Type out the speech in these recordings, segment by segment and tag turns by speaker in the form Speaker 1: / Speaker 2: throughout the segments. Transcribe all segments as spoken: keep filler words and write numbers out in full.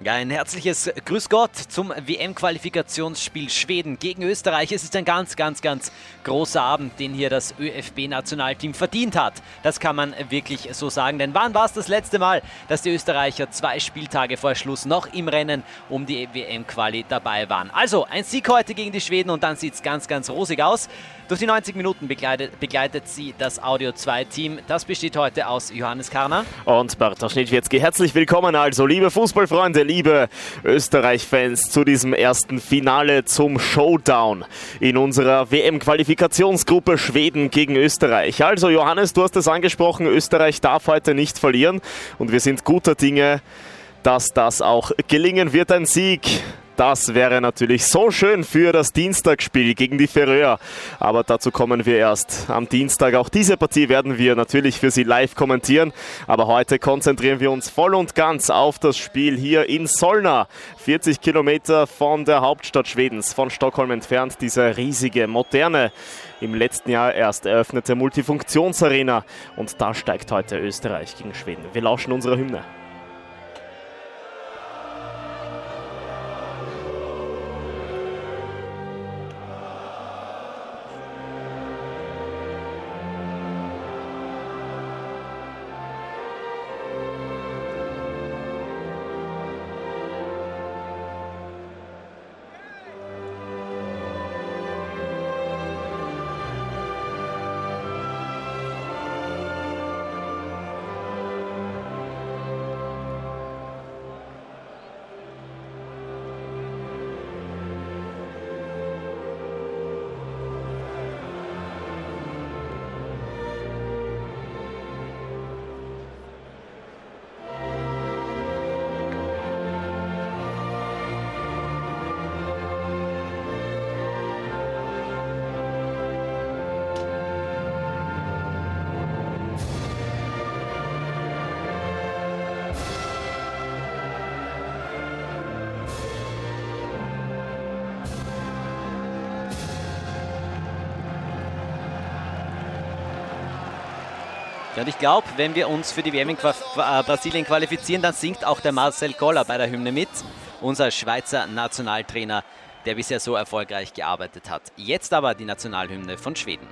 Speaker 1: Ja, ein herzliches Grüß Gott zum W M-Qualifikationsspiel Schweden gegen Österreich. Es ist ein ganz, ganz, ganz großer Abend, den hier das ÖFB-Nationalteam verdient hat. Das kann man wirklich so sagen. Denn wann war es das letzte Mal, dass die Österreicher zwei Spieltage vor Schluss noch im Rennen um die W M-Quali dabei waren? Also ein Sieg heute gegen die Schweden und dann sieht es ganz, ganz rosig aus. Durch die neunzig Minuten begleitet, begleitet sie das Audio zwei Team. Das besteht heute aus Johannes Karner
Speaker 2: und Bartosz Niedźwiecki. Herzlich willkommen also, liebe Fußballfreunde, liebe Österreich-Fans, zu diesem ersten Finale zum Showdown in unserer W M-Qualifikationsgruppe Schweden gegen Österreich. Also Johannes, du hast es angesprochen, Österreich darf heute nicht verlieren und wir sind guter Dinge, dass das auch gelingen wird, ein Sieg. Das wäre natürlich so schön für das Dienstagsspiel gegen die Färöer. Aber dazu kommen wir erst am Dienstag. Auch diese Partie werden wir natürlich für Sie live kommentieren. Aber heute konzentrieren wir uns voll und ganz auf das Spiel hier in Solna. vierzig Kilometer von der Hauptstadt Schwedens, von Stockholm entfernt. Diese riesige, moderne, im letzten Jahr erst eröffnete Multifunktionsarena. Und da steigt heute Österreich gegen Schweden. Wir lauschen unserer Hymne.
Speaker 1: Und ich glaube, wenn wir uns für die W M in Brasilien qualifizieren, dann singt auch der Marcel Koller bei der Hymne mit, unser Schweizer Nationaltrainer, der bisher so erfolgreich gearbeitet hat. Jetzt aber die Nationalhymne von Schweden.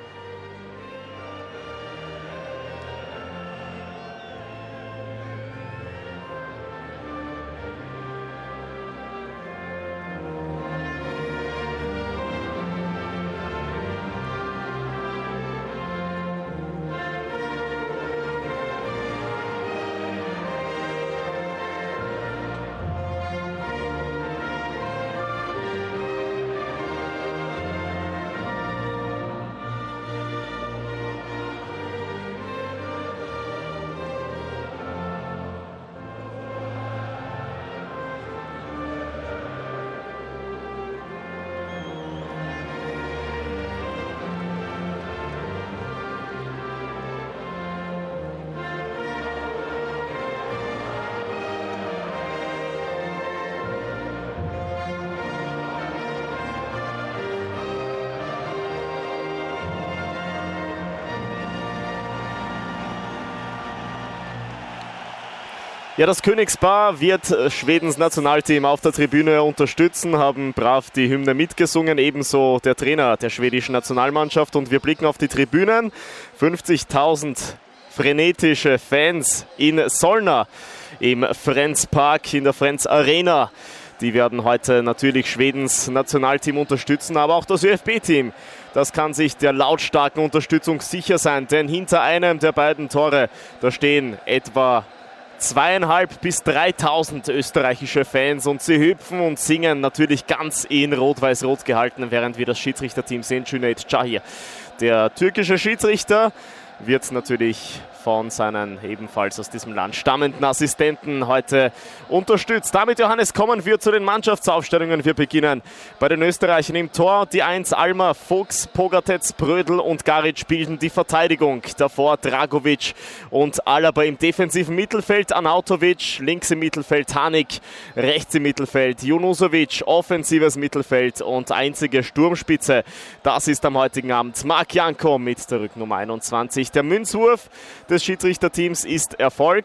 Speaker 1: Ja, das Königspaar wird Schwedens Nationalteam auf der Tribüne unterstützen, haben brav die Hymne mitgesungen, ebenso der Trainer der schwedischen Nationalmannschaft. Und wir blicken auf die Tribünen. fünfzigtausend frenetische Fans in Solna im Friends Park, in der Friends Arena. Die werden heute natürlich Schwedens Nationalteam unterstützen, aber auch das ÖFB-Team. Das kann sich der lautstarken Unterstützung sicher sein, denn hinter einem der beiden Tore, da stehen etwa zweieinhalb bis dreitausend österreichische Fans und sie hüpfen und singen natürlich ganz in rot-weiß-rot gehalten, während wir das Schiedsrichterteam sehen. Cüneyt Çahir, der türkische Schiedsrichter, wird natürlich von seinen ebenfalls aus diesem Land stammenden Assistenten heute unterstützt. Damit, Johannes, kommen wir zu den Mannschaftsaufstellungen. Wir beginnen bei den Österreichern im Tor. Die eins Alma, Fuchs, Pogatetz, Brödel und Garic bilden die Verteidigung. Davor Dragovic und Alaba im defensiven Mittelfeld. Arnautovic, links im Mittelfeld Hanik, rechts im Mittelfeld Junusovic, offensives Mittelfeld und einzige Sturmspitze. Das ist am heutigen Abend Mark Janko mit der Rücknummer einundzwanzig. Der Münzwurf des Schiedsrichterteams ist erfolgt.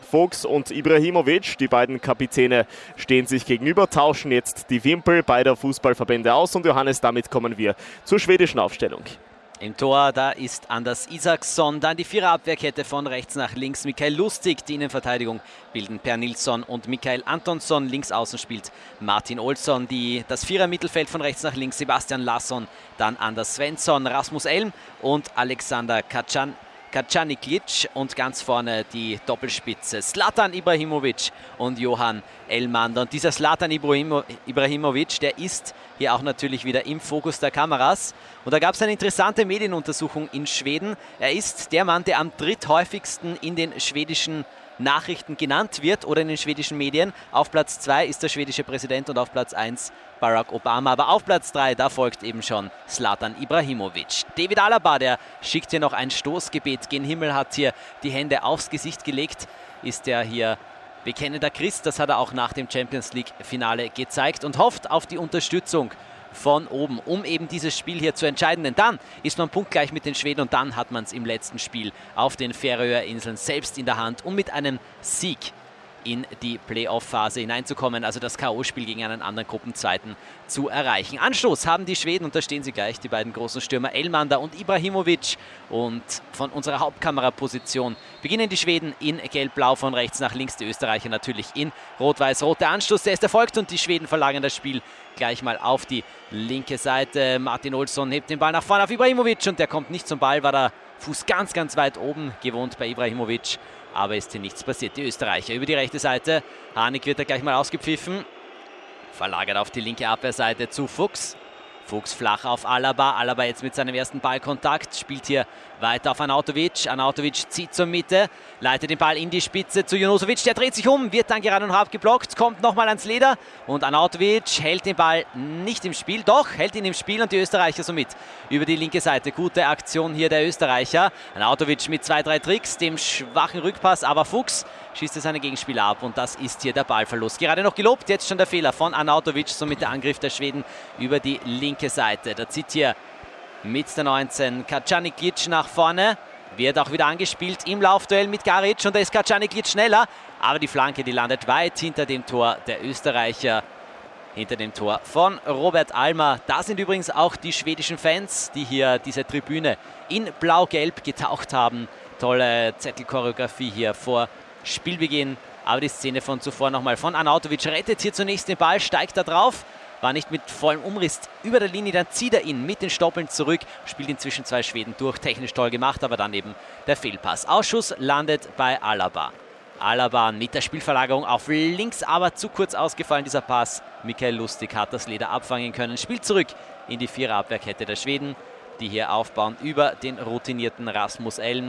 Speaker 1: Fuchs und Ibrahimovic, die beiden Kapitäne, stehen sich gegenüber, tauschen jetzt die Wimpel beider Fußballverbände aus. Und Johannes, damit kommen wir zur schwedischen Aufstellung.
Speaker 3: Im Tor, da ist Anders Isaksson, dann die Viererabwehrkette von rechts nach links. Mikael Lustig, die Innenverteidigung bilden Per Nilsson und Mikael Antonsson. Links außen spielt Martin Olsson, die, das Vierer-Mittelfeld von rechts nach links. Sebastian Larsson, dann Anders Svensson, Rasmus Elm und Alexander Kacan. Kacaniklic und ganz vorne die Doppelspitze Zlatan Ibrahimovic und Johan Elmander. Und dieser Zlatan Ibrahimo, Ibrahimovic, der ist hier auch natürlich wieder im Fokus der Kameras. Und da gab es eine interessante Medienuntersuchung in Schweden. Er ist der Mann, der am dritthäufigsten in den schwedischen Nachrichten genannt wird oder in den schwedischen Medien. Auf Platz zwei ist der schwedische Präsident und auf Platz eins Barack Obama. Aber auf Platz drei, da folgt eben schon Zlatan Ibrahimovic. David Alaba, der schickt hier noch ein Stoßgebet gen Himmel, hat hier die Hände aufs Gesicht gelegt, ist der hier bekennender Christ. Das hat er auch nach dem Champions League-Finale gezeigt und hofft auf die Unterstützung von oben, um eben dieses Spiel hier zu entscheiden. Denn dann ist man punktgleich mit den Schweden und dann hat man es im letzten Spiel auf den Färöerinseln selbst in der Hand, um mit einem Sieg in die Playoff-Phase hineinzukommen, also das K O-Spiel gegen einen anderen Gruppenzweiten zu erreichen. Anstoß haben die Schweden, und da stehen sie gleich, die beiden großen Stürmer Elmander und Ibrahimovic. Und von unserer Hauptkameraposition beginnen die Schweden in Gelb-Blau, von rechts nach links, die Österreicher natürlich in Rot-Weiß-Rot. Der Anstoß, der ist erfolgt und die Schweden verlagern das Spiel gleich mal auf die linke Seite. Martin Olsson hebt den Ball nach vorne auf Ibrahimovic und der kommt nicht zum Ball, war der Fuß ganz, ganz weit oben gewohnt bei Ibrahimovic. Aber ist hier nichts passiert. Die Österreicher über die rechte Seite. Harnik wird da gleich mal ausgepfiffen. Verlagert auf die linke Abwehrseite zu Fuchs. Fuchs flach auf Alaba. Alaba jetzt mit seinem ersten Ballkontakt. Spielt hier weiter auf Arnautovic. Arnautovic zieht zur Mitte. Leitet den Ball in die Spitze zu Junusovic. Der dreht sich um. Wird dann gerade noch abgeblockt. Kommt nochmal ans Leder. Und Arnautovic hält den Ball nicht im Spiel. Doch, hält ihn im Spiel und die Österreicher somit über die linke Seite. Gute Aktion hier der Österreicher. Arnautovic mit zwei, drei Tricks. Dem schwachen Rückpass. Aber Fuchs schießt er seine Gegenspieler ab. Und das ist hier der Ballverlust. Gerade noch gelobt. Jetzt schon der Fehler von Arnautovic. Somit der Angriff der Schweden über die linke Seite. Da zieht hier mit der neunzehn Kacaniklic nach vorne. Wird auch wieder angespielt im Laufduell mit Garic und da ist Kacaniklic schneller. Aber die Flanke, die landet weit hinter dem Tor der Österreicher. Hinter dem Tor von Robert Almer. Da sind übrigens auch die schwedischen Fans, die hier diese Tribüne in Blau-Gelb getaucht haben. Tolle Zettelchoreografie hier vor Spielbeginn. Aber die Szene von zuvor nochmal von Arnautovic rettet hier zunächst den Ball, steigt da drauf. War nicht mit vollem Umriss über der Linie, dann zieht er ihn mit den Stoppeln zurück, spielt inzwischen zwei Schweden durch, technisch toll gemacht, aber dann eben der Fehlpass. Ausschuss landet bei Alaba. Alaba mit der Spielverlagerung auf links, aber zu kurz ausgefallen dieser Pass. Mikael Lustig hat das Leder abfangen können, spielt zurück in die Viererabwehrkette der Schweden, die hier aufbauen über den routinierten Rasmus Elm.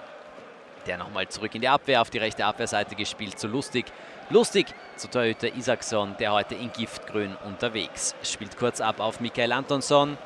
Speaker 3: Der nochmal zurück in die Abwehr, auf die rechte Abwehrseite gespielt zu Lustig. Lustig zu Torhüter Isaksson, der heute in Giftgrün unterwegs. Spielt kurz ab auf Mikael Antonsson.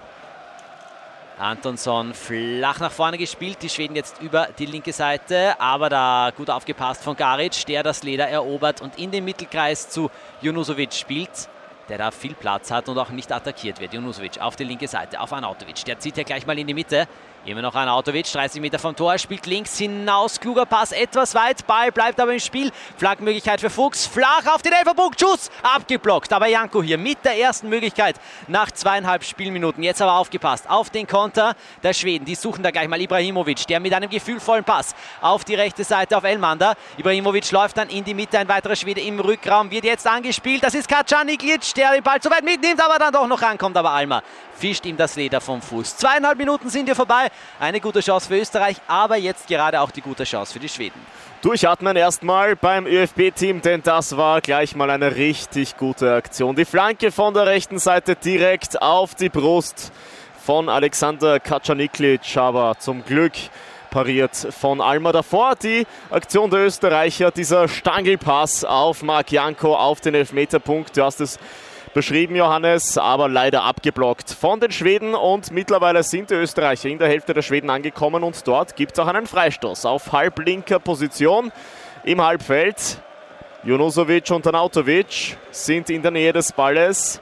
Speaker 3: Antonsson flach nach vorne gespielt, die Schweden jetzt über die linke Seite, aber da gut aufgepasst von Garic, der das Leder erobert und in den Mittelkreis zu Junusovic spielt, der da viel Platz hat und auch nicht attackiert wird. Junusovic auf die linke Seite, auf Arnautovic, der zieht ja gleich mal in die Mitte. Immer noch Arnautovic, dreißig Meter vom Tor, spielt links hinaus, kluger Pass, etwas weit, Ball bleibt aber im Spiel. Flankenmöglichkeit für Fuchs, flach auf den Elferpunkt, Schuss, abgeblockt. Aber Janko hier mit der ersten Möglichkeit nach zweieinhalb Spielminuten. Jetzt aber aufgepasst auf den Konter der Schweden. Die suchen da gleich mal Ibrahimovic, der mit einem gefühlvollen Pass auf die rechte Seite auf Elmander. Ibrahimovic läuft dann in die Mitte, ein weiterer Schwede im Rückraum, wird jetzt angespielt. Das ist Kacaniklic, der den Ball zu weit mitnimmt, aber dann doch noch rankommt. Aber Almer fischt ihm das Leder vom Fuß. Zweieinhalb Minuten sind hier vorbei. Eine gute Chance für Österreich, aber jetzt gerade auch die gute Chance für die Schweden.
Speaker 1: Durchatmen erstmal beim ÖFB-Team, denn das war gleich mal eine richtig gute Aktion. Die Flanke von der rechten Seite direkt auf die Brust von Alexander Kacaniklic, aber zum Glück pariert von Almer davor. Die Aktion der Österreicher, dieser Stangelpass auf Marc Janko auf den Elfmeterpunkt. Du hast es beschrieben, Johannes, aber leider abgeblockt von den Schweden und mittlerweile sind die Österreicher in der Hälfte der Schweden angekommen und dort gibt es auch einen Freistoß auf halblinker Position im Halbfeld. Junusovic und Arnautovic sind in der Nähe des Balles.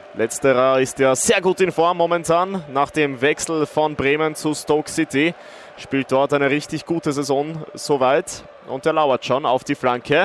Speaker 1: Letzterer ist ja sehr gut in Form momentan nach dem Wechsel von Bremen zu Stoke City. spielt dort eine richtig gute Saison soweit und er lauert schon auf die Flanke.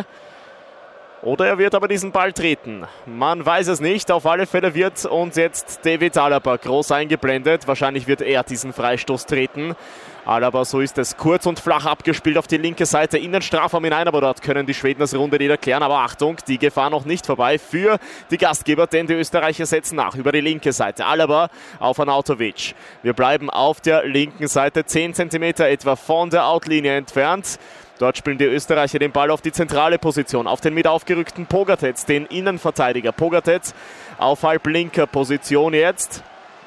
Speaker 1: Oder er wird aber diesen Ball treten. Man weiß es nicht. Auf alle Fälle wird uns jetzt David Alaba groß eingeblendet. Wahrscheinlich wird er diesen Freistoß treten. Alaba, so ist es, kurz und flach abgespielt auf die linke Seite in den Strafraum hinein. Aber dort können die Schweden das Runde nicht erklären. Aber Achtung, die Gefahr noch nicht vorbei für die Gastgeber, denn die Österreicher setzen nach über die linke Seite. Alaba auf Arnautovic. Wir bleiben auf der linken Seite, zehn Zentimeter etwa von der Outlinie entfernt. Dort spielen die Österreicher den Ball auf die zentrale Position, auf den mit aufgerückten Pogatetz, den Innenverteidiger. Pogatetz auf halblinker Position jetzt.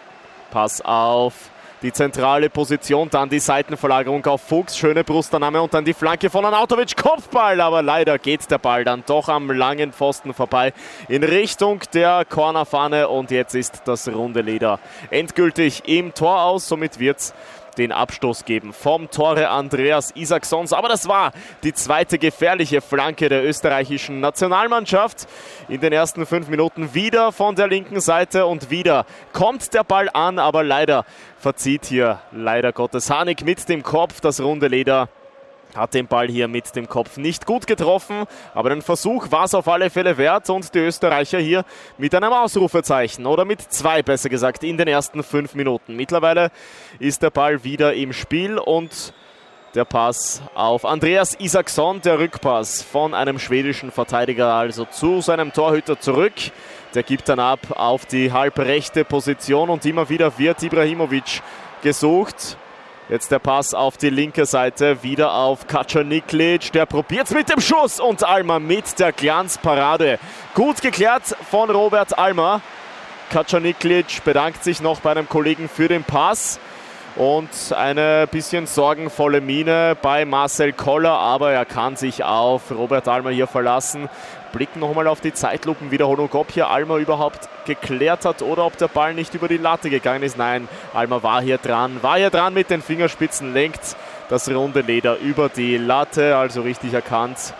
Speaker 1: Pass auf die zentrale Position, dann die Seitenverlagerung auf Fuchs, schöne Brustannahme und dann die Flanke von Arnautovic, Kopfball, aber leider geht der Ball dann doch am langen Pfosten vorbei in Richtung der Cornerfahne und jetzt ist das runde Leder endgültig im Tor aus, somit wird's den Abstoß geben vom Tore Andreas Isakssons. Aber das war die zweite gefährliche Flanke der österreichischen Nationalmannschaft. In den ersten fünf Minuten wieder von der linken Seite und wieder kommt der Ball an, aber leider verzieht hier leider Gottes Hanik mit dem Kopf. Das runde Leder hat den Ball hier mit dem Kopf nicht gut getroffen, aber den Versuch war es auf alle Fälle wert und die Österreicher hier mit einem Ausrufezeichen oder mit zwei besser gesagt in den ersten fünf Minuten. Mittlerweile ist der Ball wieder im Spiel und der Pass auf Andreas Isaksson, der Rückpass von einem schwedischen Verteidiger also zu seinem Torhüter zurück. Der gibt dann ab auf die halbrechte Position und immer wieder wird Ibrahimovic gesucht. Jetzt der Pass auf die linke Seite, wieder auf Kacaniklic, der probiert es mit dem Schuss und Alma mit der Glanzparade. Gut geklärt von Robert Alma. Kacaniklic bedankt sich noch bei einem Kollegen für den Pass und eine bisschen sorgenvolle Miene bei Marcel Koller, aber er kann sich auf Robert Alma hier verlassen. Blicken nochmal auf die Zeitlupenwiederholung, ob hier Alma überhaupt geklärt hat oder ob der Ball nicht über die Latte gegangen ist. Nein, Alma war hier dran, war hier dran mit den Fingerspitzen, lenkt das runde Leder über die Latte, also richtig erkannt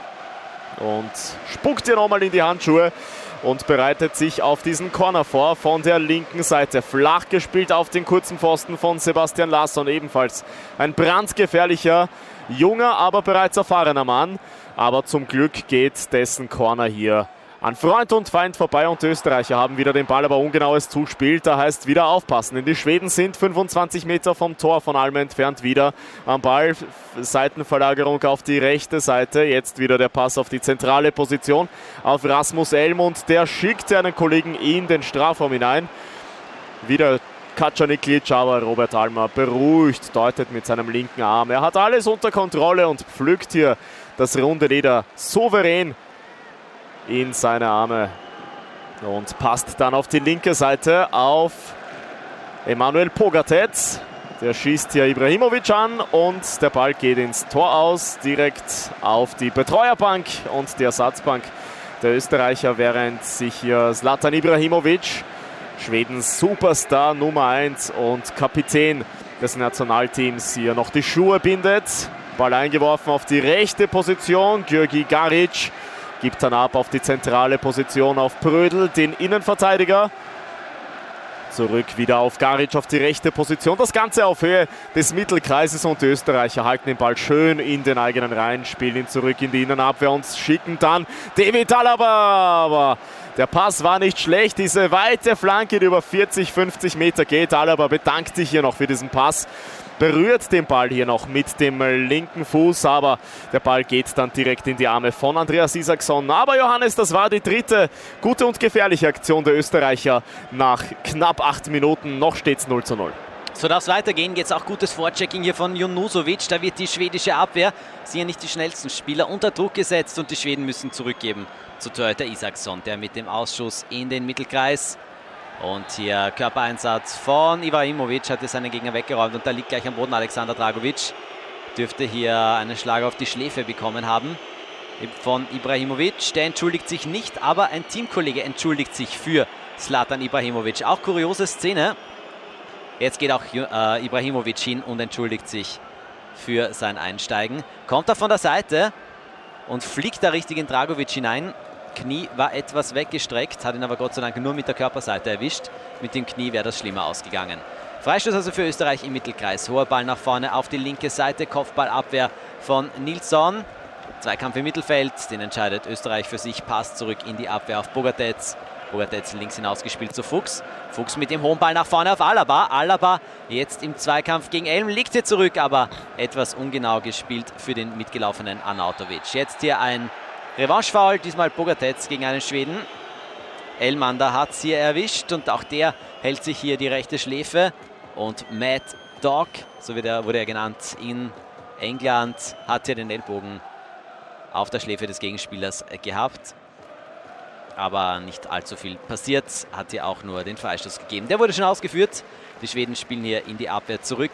Speaker 1: und spuckt hier nochmal in die Handschuhe und bereitet sich auf diesen Corner vor von der linken Seite. Flach gespielt auf den kurzen Pfosten von Sebastian Larsson, ebenfalls ein brandgefährlicher, junger, aber bereits erfahrener Mann. Aber zum Glück geht dessen Corner hier an Freund und Feind vorbei und die Österreicher haben wieder den Ball, aber ungenaues Zuspiel. Da heißt wieder aufpassen, denn die Schweden sind fünfundzwanzig Meter vom Tor von Alma entfernt wieder am Ball. Seitenverlagerung auf die rechte Seite. Jetzt wieder der Pass auf die zentrale Position auf Rasmus Elm und der schickt einen Kollegen in den Strafraum hinein. Wieder Kacaniklic, aber Robert Alma beruhigt, deutet mit seinem linken Arm. Er hat alles unter Kontrolle und pflückt hier das runde Leder souverän in seine Arme und passt dann auf die linke Seite auf Emanuel Pogatetz. Der schießt hier Ibrahimovic an und der Ball geht ins Tor aus, direkt auf die Betreuerbank und die Ersatzbank der Österreicher, während sich hier Zlatan Ibrahimovic, Schwedens Superstar Nummer eins und Kapitän des Nationalteams, hier noch die Schuhe bindet. Ball eingeworfen auf die rechte Position. György Garic gibt dann ab auf die zentrale Position auf Prödl, den Innenverteidiger. Zurück wieder auf Garic auf die rechte Position. Das Ganze auf Höhe des Mittelkreises und die Österreicher halten den Ball schön in den eigenen Reihen, spielen ihn zurück in die Innenabwehr und schicken dann David Alaba. Aber der Pass war nicht schlecht. Diese weite Flanke, die über vierzig, fünfzig Meter geht. Alaba bedankt sich hier noch für diesen Pass. Berührt den Ball hier noch mit dem linken Fuß, aber der Ball geht dann direkt in die Arme von Andreas Isaksson. Aber Johannes, das war die dritte gute und gefährliche Aktion der Österreicher nach knapp acht Minuten. Noch steht es null zu null.
Speaker 3: So darf es weitergehen. Jetzt auch gutes Vorchecking hier von Junusovic. Da wird die schwedische Abwehr, sie ja nicht die schnellsten Spieler, unter Druck gesetzt und die Schweden müssen zurückgeben zu Torhüter Isaksson, der mit dem Ausschuss in den Mittelkreis. Und hier Körpereinsatz von Ibrahimovic, hat seinen Gegner weggeräumt und da liegt gleich am Boden Alexander Dragovic. Dürfte hier einen Schlag auf die Schläfe bekommen haben von Ibrahimovic. Der entschuldigt sich nicht, aber ein Teamkollege entschuldigt sich für Zlatan Ibrahimovic. Auch kuriose Szene. Jetzt geht auch äh, Ibrahimovic hin und entschuldigt sich für sein Einsteigen. Kommt er von der Seite und fliegt da richtig in Dragovic hinein. Knie war etwas weggestreckt, hat ihn aber Gott sei Dank nur mit der Körperseite erwischt. Mit dem Knie wäre das schlimmer ausgegangen. Freistoß also für Österreich im Mittelkreis. Hoher Ball nach vorne auf die linke Seite. Kopfballabwehr von Nilsson. Zweikampf im Mittelfeld. Den entscheidet Österreich für sich. Pass zurück in die Abwehr auf Bogatetz. Bogatetz links hinausgespielt zu Fuchs. Fuchs mit dem hohen Ball nach vorne auf Alaba. Alaba jetzt im Zweikampf gegen Elm. Liegt hier zurück, aber etwas ungenau gespielt für den mitgelaufenen Arnautovic. Jetzt hier ein Revanche-Foul. Diesmal Bogatetz gegen einen Schweden. Elmander hat es hier erwischt und auch der hält sich hier die rechte Schläfe. Und Mad Dog, so wird er, wurde er genannt in England, hat hier den Ellbogen auf der Schläfe des Gegenspielers gehabt. Aber nicht allzu viel passiert, hat hier auch nur den Freistoß gegeben. Der wurde schon ausgeführt. Die Schweden spielen hier in die Abwehr zurück.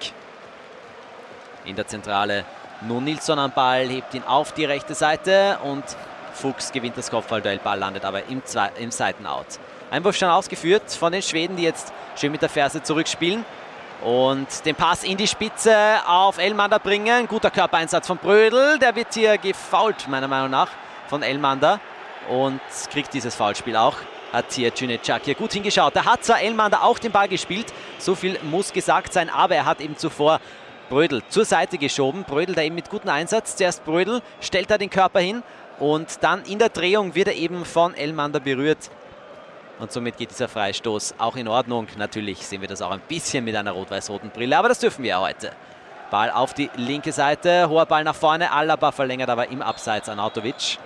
Speaker 3: In der Zentrale nun Nilsson am Ball, hebt ihn auf die rechte Seite und Fuchs gewinnt das Kopfballduell, Ball landet aber im, Zwei im Seitenout. Einwurf schon ausgeführt von den Schweden, die jetzt schön mit der Ferse zurückspielen und den Pass in die Spitze auf Elmander bringen. Guter Körpereinsatz von Brödel, der wird hier gefoult, meiner Meinung nach, von Elmander und kriegt dieses Foulspiel auch. Hat hier Cüneytschak hier gut hingeschaut. Da hat zwar Elmander auch den Ball gespielt, so viel muss gesagt sein, aber er hat eben zuvor Brödel zur Seite geschoben. Brödel da eben mit gutem Einsatz. Zuerst Brödel, stellt da den Körper hin und dann in der Drehung wird er eben von Elmander berührt. Und somit geht dieser Freistoß auch in Ordnung. Natürlich sehen wir das auch ein bisschen mit einer rot-weiß-roten Brille, aber das dürfen wir ja heute. Ball auf die linke Seite, hoher Ball nach vorne. Alaba verlängert aber im Abseits Arnautovic.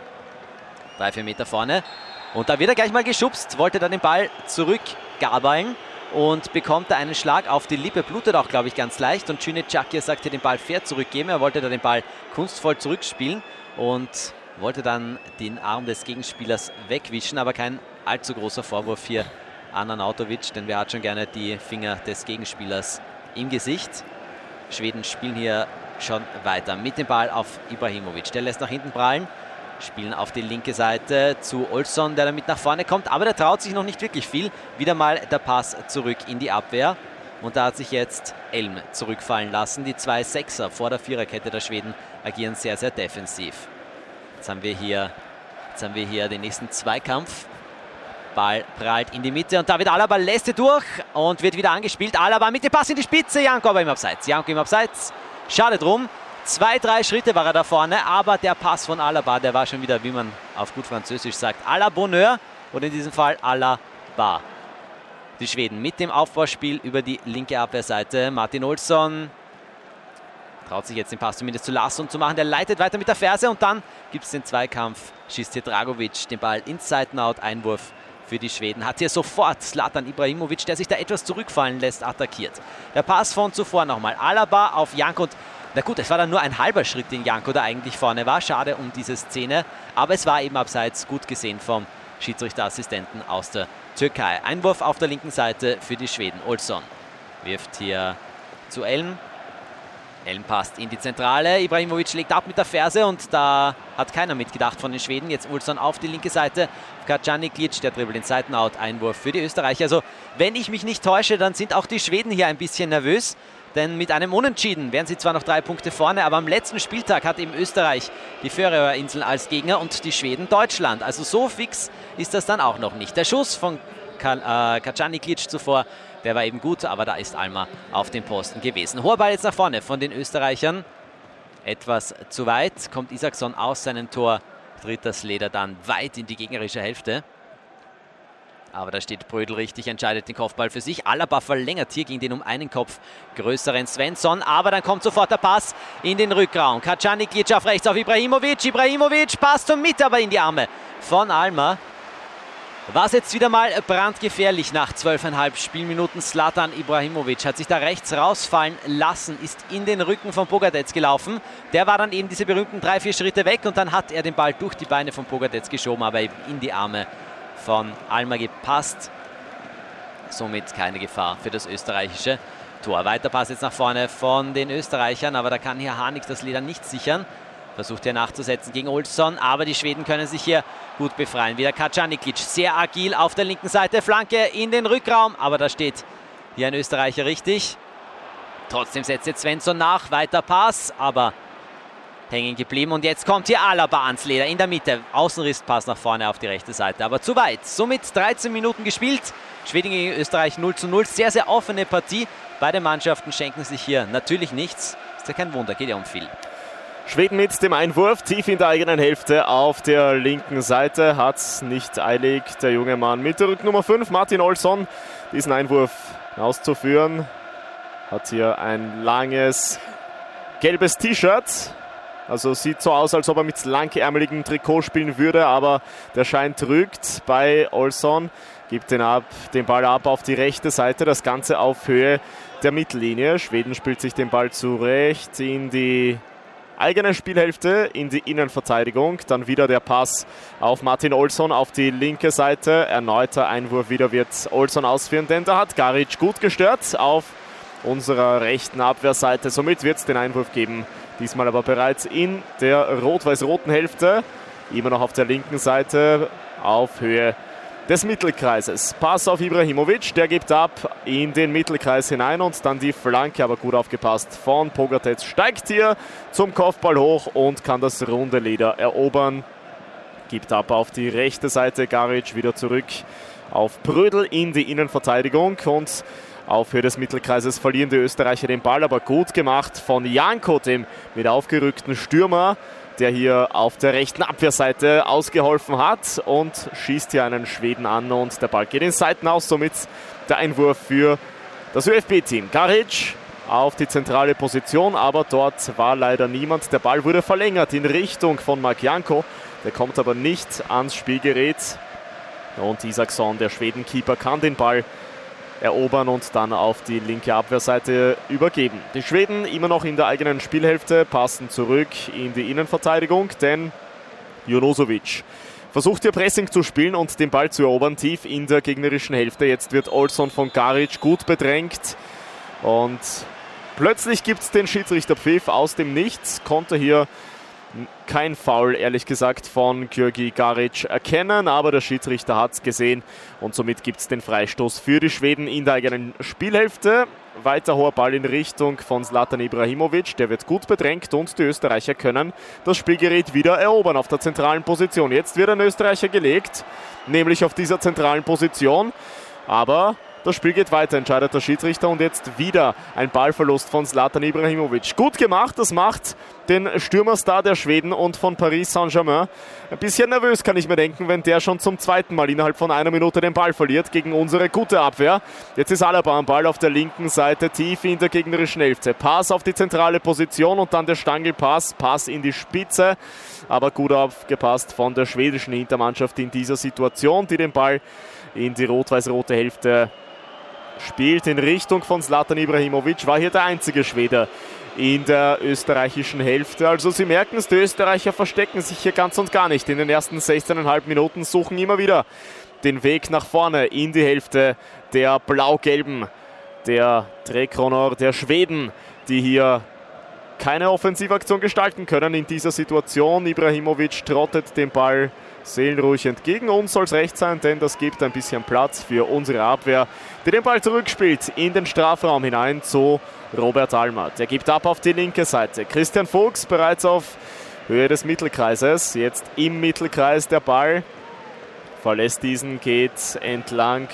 Speaker 3: Drei, vier Meter vorne. Und da wird er gleich mal geschubst, wollte dann den Ball zurückgabeln und bekommt da einen Schlag auf die Lippe, blutet auch, glaube ich, ganz leicht. Und Cüneytschak hier sagte, den Ball fair zurückgeben. Er wollte da den Ball kunstvoll zurückspielen und wollte dann den Arm des Gegenspielers wegwischen, aber kein allzu großer Vorwurf hier an Arnautovic, denn wer hat schon gerne die Finger des Gegenspielers im Gesicht. Schweden spielen hier schon weiter mit dem Ball auf Ibrahimovic. Der lässt nach hinten prallen, spielen auf die linke Seite zu Olsson, der damit nach vorne kommt, aber der traut sich noch nicht wirklich viel. Wieder mal der Pass zurück in die Abwehr und da hat sich jetzt Elm zurückfallen lassen. Die zwei Sechser vor der Viererkette der Schweden agieren sehr, sehr defensiv. Jetzt haben wir hier, jetzt haben wir hier den nächsten Zweikampf. Ball prallt in die Mitte und David Alaba lässt er durch und wird wieder angespielt. Alaba mit dem Pass in die Spitze, Janko aber im Abseits. Janko im Abseits, schade drum. Zwei, drei Schritte war er da vorne, aber der Pass von Alaba, der war schon wieder, wie man auf gut Französisch sagt, à la Bonheur oder in diesem Fall à la Bar. Die Schweden mit dem Aufbauspiel über die linke Abwehrseite. Martin Olsson traut sich jetzt den Pass zumindest zu Larsson zu machen. Der leitet weiter mit der Ferse und dann gibt es den Zweikampf. Schießt hier Dragovic den Ball ins Seitenau. Einwurf für die Schweden. Hat hier sofort Zlatan Ibrahimovic, der sich da etwas zurückfallen lässt, attackiert. Der Pass von zuvor nochmal. Alaba auf Janko. Na gut, es war dann nur ein halber Schritt, den Janko da eigentlich vorne war. Schade um diese Szene. Aber es war eben abseits, gut gesehen vom Schiedsrichterassistenten aus der Türkei. Einwurf auf der linken Seite für die Schweden. Olsson wirft hier zu Elm. Elm passt in die Zentrale. Ibrahimovic legt ab mit der Ferse und da hat keiner mitgedacht von den Schweden. Jetzt Olsson auf die linke Seite. Kacaniklic, der dribbelt den Seitenau. Einwurf für die Österreicher. Also, wenn ich mich nicht täusche, dann sind auch die Schweden hier ein bisschen nervös. Denn mit einem Unentschieden wären sie zwar noch drei Punkte vorne, aber am letzten Spieltag hat eben Österreich die Färöerinseln als Gegner und die Schweden Deutschland. Also so fix ist das dann auch noch nicht. Der Schuss von Kacaniklic zuvor, der war eben gut, aber da ist Alma auf dem Posten gewesen. Hoher Ball jetzt nach vorne von den Österreichern. Etwas zu weit, kommt Isaksson aus seinem Tor, tritt das Leder dann weit in die gegnerische Hälfte. Aber da steht Brödel richtig, entscheidet den Kopfball für sich. Alaba verlängert hier gegen den um einen Kopf größeren Svensson. Aber dann kommt sofort der Pass in den Rückraum. Kacaniklic auf rechts auf Ibrahimovic. Ibrahimovic passt zum mit, aber in die Arme von Alma. War es jetzt wieder mal brandgefährlich nach zwölfeinhalb Spielminuten. Zlatan Ibrahimovic hat sich da rechts rausfallen lassen, ist in den Rücken von Bogatetz gelaufen. Der war dann eben diese berühmten drei, vier Schritte weg und dann hat er den Ball durch die Beine von Bogatetz geschoben, aber eben in die Arme von Alma gepasst. Somit keine Gefahr für das österreichische Tor. Weiter Pass jetzt nach vorne von den Österreichern, aber da kann hier Harnik das Leder nicht sichern. Versucht hier nachzusetzen gegen Olsson, aber die Schweden können sich hier gut befreien. Wieder Kacaniklic, sehr agil auf der linken Seite, Flanke in den Rückraum, aber da steht hier ein Österreicher richtig. Trotzdem setzt jetzt Svensson nach, weiter Pass, aber hängen geblieben. Und jetzt kommt hier Alaba ans Leder in der Mitte. Außenrisspass nach vorne auf die rechte Seite, aber zu weit. Somit dreizehn Minuten gespielt. Schweden gegen Österreich null zu null. Sehr, sehr offene Partie. Beide Mannschaften schenken sich hier natürlich nichts. Ist ja kein Wunder, geht ja um viel.
Speaker 1: Schweden mit dem Einwurf, tief in der eigenen Hälfte auf der linken Seite. Hat es nicht eilig, der junge Mann mit der Rücknummer fünf, Martin Olsson, diesen Einwurf auszuführen. Hat hier ein langes gelbes T-Shirt. Also sieht so aus, als ob er mit langärmeligem Trikot spielen würde, aber der Schein trügt bei Olsson. Gibt den, ab, den Ball ab auf die rechte Seite, das Ganze auf Höhe der Mittellinie. Schweden spielt sich den Ball zurecht in die eigene Spielhälfte, in die Innenverteidigung. Dann wieder der Pass auf Martin Olsson auf die linke Seite. Erneuter Einwurf wieder wird Olsson ausführen, denn da hat Garic gut gestört auf unserer rechten Abwehrseite. Somit wird es den Einwurf geben. Diesmal aber bereits in der rot-weiß-roten Hälfte. Immer noch auf der linken Seite auf Höhe des Mittelkreises. Pass auf Ibrahimovic, der gibt ab in den Mittelkreis hinein und dann die Flanke, aber gut aufgepasst von Pogatetz. Steigt hier zum Kopfball hoch und kann das runde Leder erobern. Gibt ab auf die rechte Seite, Garic wieder zurück auf Prödl in die Innenverteidigung und auf Höhe des Mittelkreises verlieren die Österreicher den Ball, aber gut gemacht von Janko, dem mit aufgerückten Stürmer, der hier auf der rechten Abwehrseite ausgeholfen hat und schießt hier einen Schweden an und der Ball geht in Seiten aus, somit der Einwurf für das ÖFB-Team. Garic auf die zentrale Position, aber dort war leider niemand. Der Ball wurde verlängert in Richtung von Mark Janko, der kommt aber nicht ans Spielgerät und Isaksson, der Schwedenkeeper, kann den Ball erobern und dann auf die linke Abwehrseite übergeben. Die Schweden immer noch in der eigenen Spielhälfte, passen zurück in die Innenverteidigung, denn Junusovic versucht hier Pressing zu spielen und den Ball zu erobern, tief in der gegnerischen Hälfte. Jetzt wird Olsson von Garic gut bedrängt und plötzlich gibt es den Schiedsrichterpfiff aus dem Nichts. Konnte hier kein Foul, ehrlich gesagt, von György Garic erkennen, aber der Schiedsrichter hat es gesehen und somit gibt es den Freistoß für die Schweden in der eigenen Spielhälfte. Weiter hoher Ball in Richtung von Zlatan Ibrahimovic, der wird gut bedrängt und die Österreicher können das Spielgerät wieder erobern auf der zentralen Position. Jetzt wird ein Österreicher gelegt, nämlich auf dieser zentralen Position, aber das Spiel geht weiter, entscheidet der Schiedsrichter und jetzt wieder ein Ballverlust von Zlatan Ibrahimovic. Gut gemacht, das macht den Stürmerstar der Schweden und von Paris Saint-Germain ein bisschen nervös, kann ich mir denken, wenn der schon zum zweiten Mal innerhalb von einer Minute den Ball verliert gegen unsere gute Abwehr. Jetzt ist Alaba am Ball auf der linken Seite, tief in der gegnerischen Hälfte. Pass auf die zentrale Position und dann der Stangelpass, Pass in die Spitze, aber gut aufgepasst von der schwedischen Hintermannschaft in dieser Situation, die den Ball in die rot-weiß-rote Hälfte spielt in Richtung von Zlatan Ibrahimovic, war hier der einzige Schwede in der österreichischen Hälfte. Also Sie merken es, die Österreicher verstecken sich hier ganz und gar nicht. In den ersten sechzehn Komma fünf Minuten suchen immer wieder den Weg nach vorne in die Hälfte der Blau-Gelben, der Trekronor, der Schweden, die hier keine Offensivaktion gestalten können in dieser Situation. Ibrahimovic trottet den Ball seelenruhig entgegen. Uns soll es recht sein, denn das gibt ein bisschen Platz für unsere Abwehr, die den Ball zurückspielt in den Strafraum hinein zu Robert Almer. Der gibt ab auf die linke Seite. Christian Fuchs bereits auf Höhe des Mittelkreises. Jetzt im Mittelkreis der Ball. Verlässt diesen, geht entlang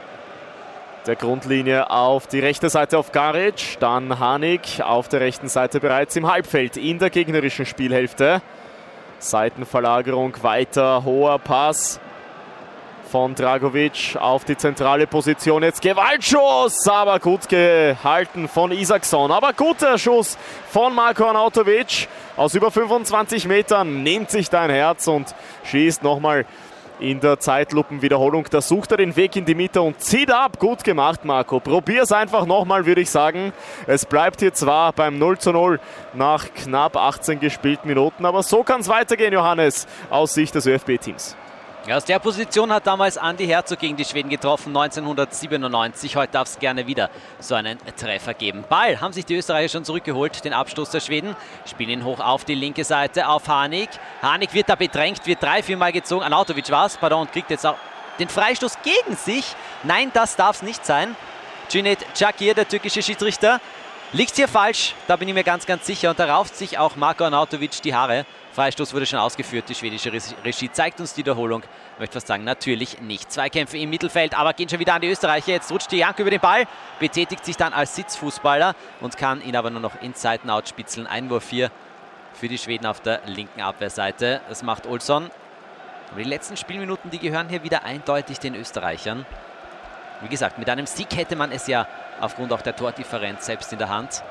Speaker 1: der Grundlinie auf die rechte Seite auf Garic. Dann Hanik auf der rechten Seite bereits im Halbfeld in der gegnerischen Spielhälfte. Seitenverlagerung, weiter hoher Pass von Dragovic auf die zentrale Position. Jetzt Gewaltschuss, aber gut gehalten von Isaksson. Aber guter Schuss von Marko Arnautovic. Aus über fünfundzwanzig Metern nimmt sich da ein Herz und schießt nochmal in der Zeitlupenwiederholung. Da sucht er den Weg in die Mitte und zieht ab. Gut gemacht, Marco. Probier es einfach nochmal, würde ich sagen. Es bleibt hier zwar beim null zu null nach knapp achtzehn gespielten Minuten, aber so kann es weitergehen, Johannes, aus Sicht des ÖFB-Teams.
Speaker 3: Ja, aus der Position hat damals Andi Herzog gegen die Schweden getroffen, neunzehnhundertsiebenundneunzig. Heute darf es gerne wieder so einen Treffer geben. Ball haben sich die Österreicher schon zurückgeholt, den Abstoß der Schweden. Spielen ihn hoch auf die linke Seite auf Hanik. Hanik wird da bedrängt, wird drei, viermal gezogen. Arnautovic war es, pardon, und kriegt jetzt auch den Freistoß gegen sich. Nein, das darf es nicht sein. Cüneyt Çakır, der türkische Schiedsrichter, Liegt hier falsch, da bin ich mir ganz, ganz sicher. Und da rauft sich auch Marko Arnautovic die Haare. Freistoß wurde schon ausgeführt, die schwedische Regie zeigt uns die Wiederholung. Ich möchte fast sagen, natürlich nicht. Zweikämpfe im Mittelfeld, aber gehen schon wieder an die Österreicher. Jetzt rutscht die Janko über den Ball, betätigt sich dann als Sitzfußballer und kann ihn aber nur noch in Seitenau spitzeln. Einwurf hier für die Schweden auf der linken Abwehrseite. Das macht Olsson. Aber die letzten Spielminuten, die gehören hier wieder eindeutig den Österreichern. Wie gesagt, mit einem Sieg hätte man es ja aufgrund auch der Tordifferenz selbst in der Hand.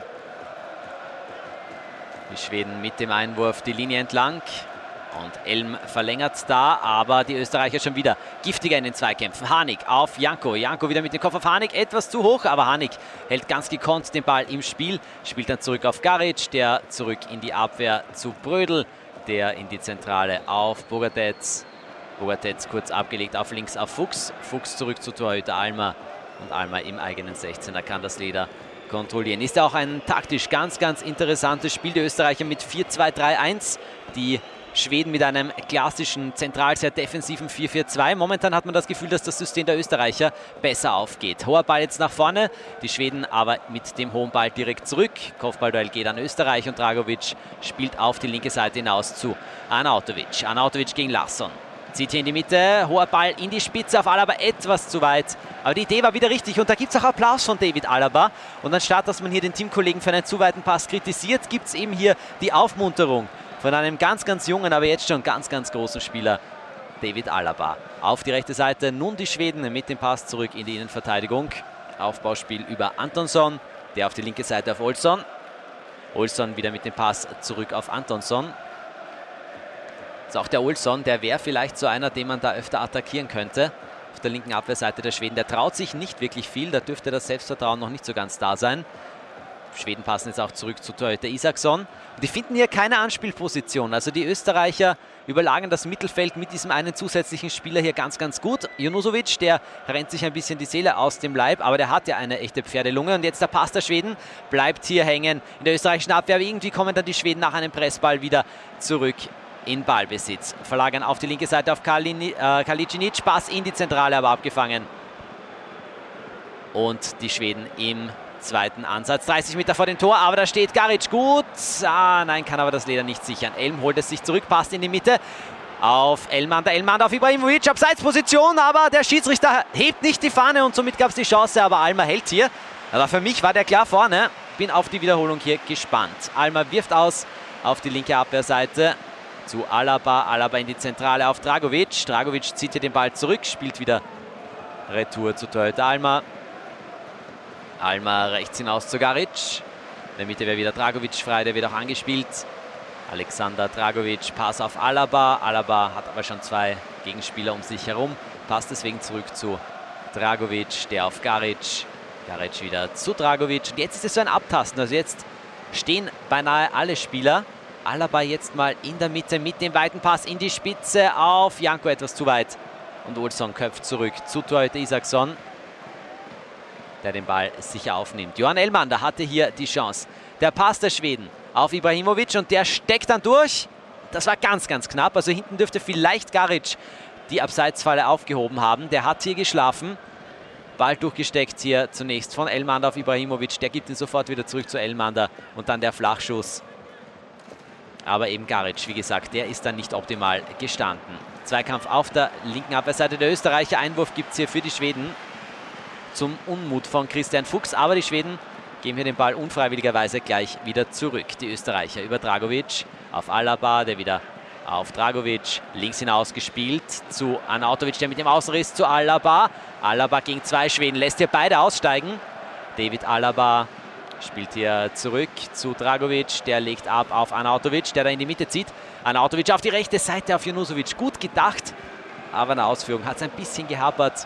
Speaker 3: Die Schweden mit dem Einwurf die Linie entlang. Und Elm verlängert da, aber die Österreicher schon wieder giftiger in den Zweikämpfen. Hanig auf Janko. Janko wieder mit dem Kopf auf Hanig. Etwas zu hoch, aber Hanig hält ganz gekonnt den Ball im Spiel. Spielt dann zurück auf Garic, der zurück in die Abwehr zu Brödel. Der in die Zentrale auf Bogatets. Bogatets kurz abgelegt auf links auf Fuchs. Fuchs zurück zu Torhüter Almer. Und Almer im eigenen sechzehner kann das Leder kontrollieren. Ist ja auch ein taktisch ganz, ganz interessantes Spiel. Die Österreicher mit vier zwei drei eins. Die Schweden mit einem klassischen, zentral sehr defensiven vier vier zwei. Momentan hat man das Gefühl, dass das System der Österreicher besser aufgeht. Hoher Ball jetzt nach vorne. Die Schweden aber mit dem hohen Ball direkt zurück. Kopfballduell geht an Österreich und Dragovic spielt auf die linke Seite hinaus zu Arnautovic. Arnautovic gegen Larsson. Zieht hier in die Mitte, hoher Ball in die Spitze auf Alaba, etwas zu weit. Aber die Idee war wieder richtig und da gibt es auch Applaus von David Alaba. Und anstatt, dass man hier den Teamkollegen für einen zu weiten Pass kritisiert, gibt es eben hier die Aufmunterung von einem ganz, ganz jungen, aber jetzt schon ganz, ganz großen Spieler, David Alaba. Auf die rechte Seite nun die Schweden mit dem Pass zurück in die Innenverteidigung. Aufbauspiel über Antonsson, der auf die linke Seite auf Olsson. Olsson wieder mit dem Pass zurück auf Antonsson. Ist auch der Olsson, der wäre vielleicht so einer, den man da öfter attackieren könnte. Auf der linken Abwehrseite der Schweden. Der traut sich nicht wirklich viel, da dürfte das Selbstvertrauen noch nicht so ganz da sein. Schweden passen jetzt auch zurück zu Torhüter Isaksson. Und die finden hier keine Anspielposition. Also die Österreicher überlagern das Mittelfeld mit diesem einen zusätzlichen Spieler hier ganz, ganz gut. Junusovic, der rennt sich ein bisschen die Seele aus dem Leib, aber der hat ja eine echte Pferdelunge. Und jetzt der Pass der Schweden bleibt hier hängen in der österreichischen Abwehr. Aber irgendwie kommen dann die Schweden nach einem Pressball wieder zurück in Ballbesitz. Verlagern auf die linke Seite auf Kalini, äh, Kalicinic. Pass in die Zentrale, aber abgefangen. Und die Schweden im zweiten Ansatz. dreißig Meter vor dem Tor, aber da steht Garic gut. Ah, nein, kann aber das Leder nicht sichern. Elm holt es sich zurück, passt in die Mitte. Auf Elmander, Elmander auf Ibrahimovic, Abseitsposition, aber der Schiedsrichter hebt nicht die Fahne und somit gab es die Chance, aber Almer hält hier. Aber für mich war der klar vorne. Bin auf die Wiederholung hier gespannt. Almer wirft aus auf die linke Abwehrseite zu Alaba. Alaba in die Zentrale auf Dragovic. Dragovic zieht hier den Ball zurück, spielt wieder Retour zu Torhüter Almer. Almer rechts hinaus zu Garic. In der Mitte wäre wieder Dragovic frei, der wird auch angespielt. Alexander Dragovic, Pass auf Alaba. Alaba hat aber schon zwei Gegenspieler um sich herum. Passt deswegen zurück zu Dragovic, der auf Garic. Garic wieder zu Dragovic. Und jetzt ist es so ein Abtasten. Also jetzt stehen beinahe alle Spieler. Alaba jetzt mal in der Mitte mit dem weiten Pass in die Spitze auf Janko, etwas zu weit. Und Olsson köpft zurück zu Torhüter Isaksson, der den Ball sicher aufnimmt. Johan Elmander hatte hier die Chance. Der Pass der Schweden auf Ibrahimovic und der steckt dann durch. Das war ganz, ganz knapp. Also hinten dürfte vielleicht Garic die Abseitsfalle aufgehoben haben. Der hat hier geschlafen. Ball durchgesteckt hier zunächst von Elmander auf Ibrahimovic. Der gibt ihn sofort wieder zurück zu Elmander. Und dann der Flachschuss. Aber eben Garic, wie gesagt, der ist dann nicht optimal gestanden. Zweikampf auf der linken Abwehrseite der Österreicher. Einwurf gibt es hier für die Schweden. Zum Unmut von Christian Fuchs. Aber die Schweden geben hier den Ball unfreiwilligerweise gleich wieder zurück. Die Österreicher über Dragovic auf Alaba, der wieder auf Dragovic. Links hinaus gespielt zu Arnautovic, der mit dem Außenriss zu Alaba. Alaba gegen zwei Schweden, lässt hier beide aussteigen. David Alaba spielt hier zurück zu Dragovic, der legt ab auf Arnautovic, der da in die Mitte zieht. Arnautovic auf die rechte Seite auf Junusovic. Gut gedacht, aber in der Ausführung hat es ein bisschen gehapert.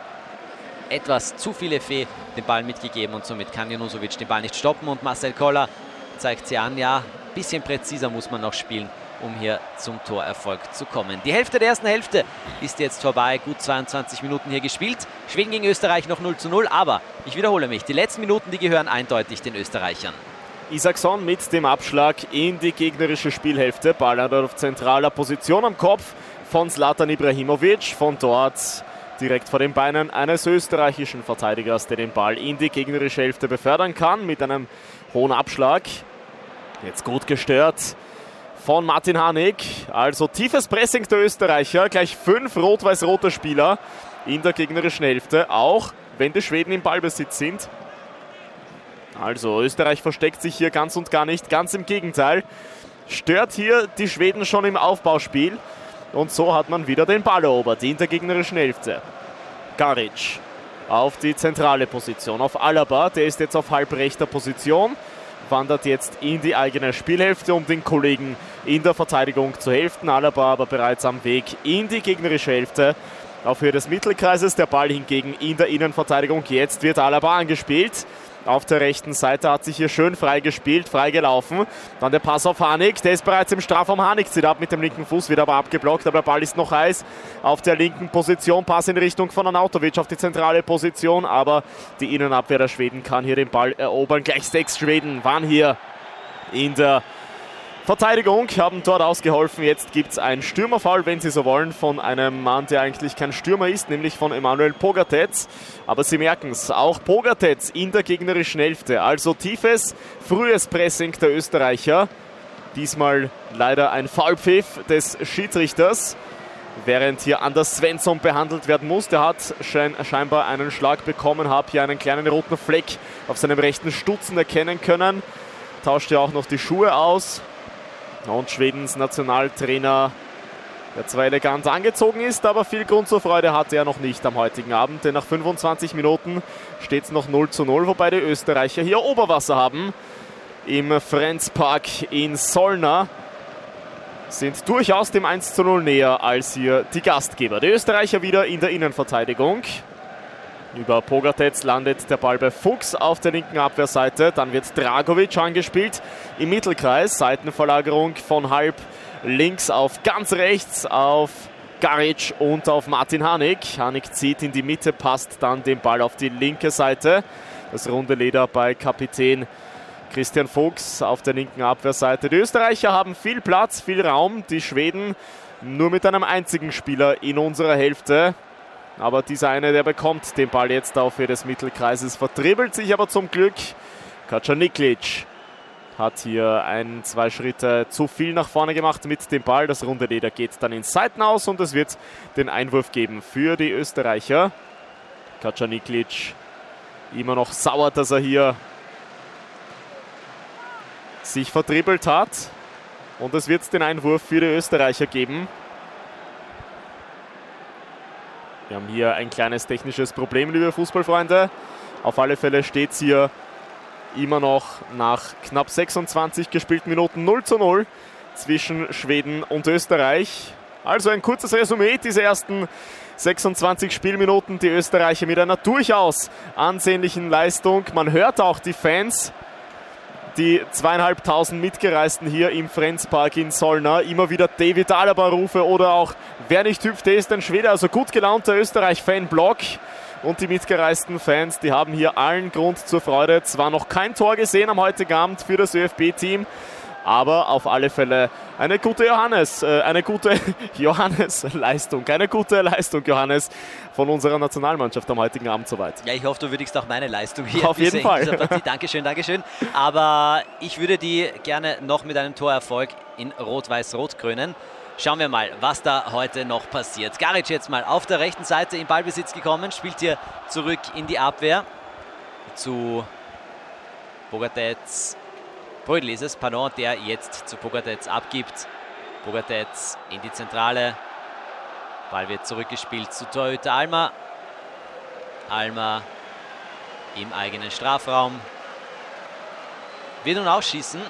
Speaker 3: Etwas zu viel Effet den Ball mitgegeben und somit kann Junusovic den Ball nicht stoppen. Und Marcel Koller zeigt sie an, ja, ein bisschen präziser muss man noch spielen, um hier zum Torerfolg zu kommen. Die Hälfte der ersten Hälfte ist jetzt vorbei. Gut zweiundzwanzig Minuten hier gespielt. Schweden gegen Österreich noch null zu null, aber ich wiederhole mich, die letzten Minuten, die gehören eindeutig den Österreichern.
Speaker 1: Isaksson mit dem Abschlag in die gegnerische Spielhälfte. Ball auf zentraler Position am Kopf von Zlatan Ibrahimovic. Von dort direkt vor den Beinen eines österreichischen Verteidigers, der den Ball in die gegnerische Hälfte befördern kann mit einem hohen Abschlag. Jetzt gut gestört von Martin Harnik. Also tiefes Pressing der Österreicher, gleich fünf rot-weiß-rote Spieler in der gegnerischen Hälfte, auch wenn die Schweden im Ballbesitz sind. Also Österreich versteckt sich hier ganz und gar nicht, ganz im Gegenteil. Stört hier die Schweden schon im Aufbauspiel. Und so hat man wieder den Ball erobert in der gegnerischen Hälfte. Garic auf die zentrale Position, auf Alaba, der ist jetzt auf halbrechter Position. Wandert jetzt in die eigene Spielhälfte, um den Kollegen in der Verteidigung zu helfen. Alaba aber bereits am Weg in die gegnerische Hälfte auf Höhe des Mittelkreises. Der Ball hingegen in der Innenverteidigung. Jetzt wird Alaba angespielt. Auf der rechten Seite hat sich hier schön frei gespielt, frei gelaufen. Dann der Pass auf Harnik, der ist bereits im Strafraum. Harnik zieht ab mit dem linken Fuß, wird aber abgeblockt, aber der Ball ist noch heiß. Auf der linken Position, Pass in Richtung von Arnautovic auf die zentrale Position, aber die Innenabwehr der Schweden kann hier den Ball erobern. Gleich sechs Schweden waren hier in der Verteidigung, haben dort ausgeholfen. Jetzt gibt es ein Stürmerfoul, wenn Sie so wollen, von einem Mann, der eigentlich kein Stürmer ist, nämlich von Emanuel Pogatetz. Aber Sie merken es, auch Pogatetz in der gegnerischen Hälfte. Also tiefes, frühes Pressing der Österreicher. Diesmal leider ein Foulpfiff des Schiedsrichters, während hier Anders Svensson behandelt werden muss. Der hat schein, scheinbar einen Schlag bekommen, habe hier einen kleinen roten Fleck auf seinem rechten Stutzen erkennen können. Tauscht ja auch noch die Schuhe aus. Und Schwedens Nationaltrainer, der zwar elegant angezogen ist, aber viel Grund zur Freude hatte er noch nicht am heutigen Abend. Denn nach fünfundzwanzig Minuten steht es noch null zu null, wobei die Österreicher hier Oberwasser haben. Im Friends-Park in Solna sind durchaus dem eins zu null näher als hier die Gastgeber. Die Österreicher wieder in der Innenverteidigung. Über Pogatetz landet der Ball bei Fuchs auf der linken Abwehrseite. Dann wird Dragovic angespielt im Mittelkreis. Seitenverlagerung von halb links auf ganz rechts auf Garic und auf Martin Harnik. Harnik zieht in die Mitte, passt dann den Ball auf die linke Seite. Das runde Leder bei Kapitän Christian Fuchs auf der linken Abwehrseite. Die Österreicher haben viel Platz, viel Raum. Die Schweden nur mit einem einzigen Spieler in unserer Hälfte. Aber dieser eine, der bekommt den Ball jetzt auf Höhe des Mittelkreises, vertribbelt sich aber zum Glück. Kacaniklic hat hier ein, zwei Schritte zu viel nach vorne gemacht mit dem Ball. Das runde Leder geht dann ins Seitenaus und es wird den Einwurf geben für die Österreicher. Kacaniklic immer noch sauer, dass er hier sich vertribbelt hat. Und es wird den Einwurf für die Österreicher geben. Wir haben hier ein kleines technisches Problem, liebe Fußballfreunde. Auf alle Fälle steht es hier immer noch nach knapp sechsundzwanzig gespielten Minuten null zu null zwischen Schweden und Österreich. Also ein kurzes Resümee dieser ersten sechsundzwanzig Spielminuten. Die Österreicher mit einer durchaus ansehnlichen Leistung. Man hört auch die Fans, die zweieinhalbtausend Mitgereisten hier im Friends-Park in Solna. Immer wieder David Alaba-Rufe oder auch wer nicht hüpft, der ist ein Schwede. Also gut gelaunter Österreich-Fan-Block. Und die mitgereisten Fans, die haben hier allen Grund zur Freude. Zwar noch kein Tor gesehen am heutigen Abend für das ÖFB-Team, aber auf alle Fälle eine gute Johannes, äh, eine gute Johannes-Leistung, eine gute Leistung, Johannes, von unserer Nationalmannschaft am heutigen Abend soweit.
Speaker 3: Ja, ich hoffe, du würdigst auch meine Leistung hier.
Speaker 1: Auf jeden Fall.
Speaker 3: Dankeschön, Dankeschön. Aber ich würde die gerne noch mit einem Torerfolg in Rot-Weiß-Rot krönen. Schauen wir mal, was da heute noch passiert. Garic jetzt mal auf der rechten Seite in Ballbesitz gekommen, spielt hier zurück in die Abwehr zu Pogatetz. Brödel ist es, pardon, der jetzt zu Pogatetz abgibt. Pogatetz in die Zentrale. Ball wird zurückgespielt zu Torhüter Alma. Alma im eigenen Strafraum. Wird nun ausschießen.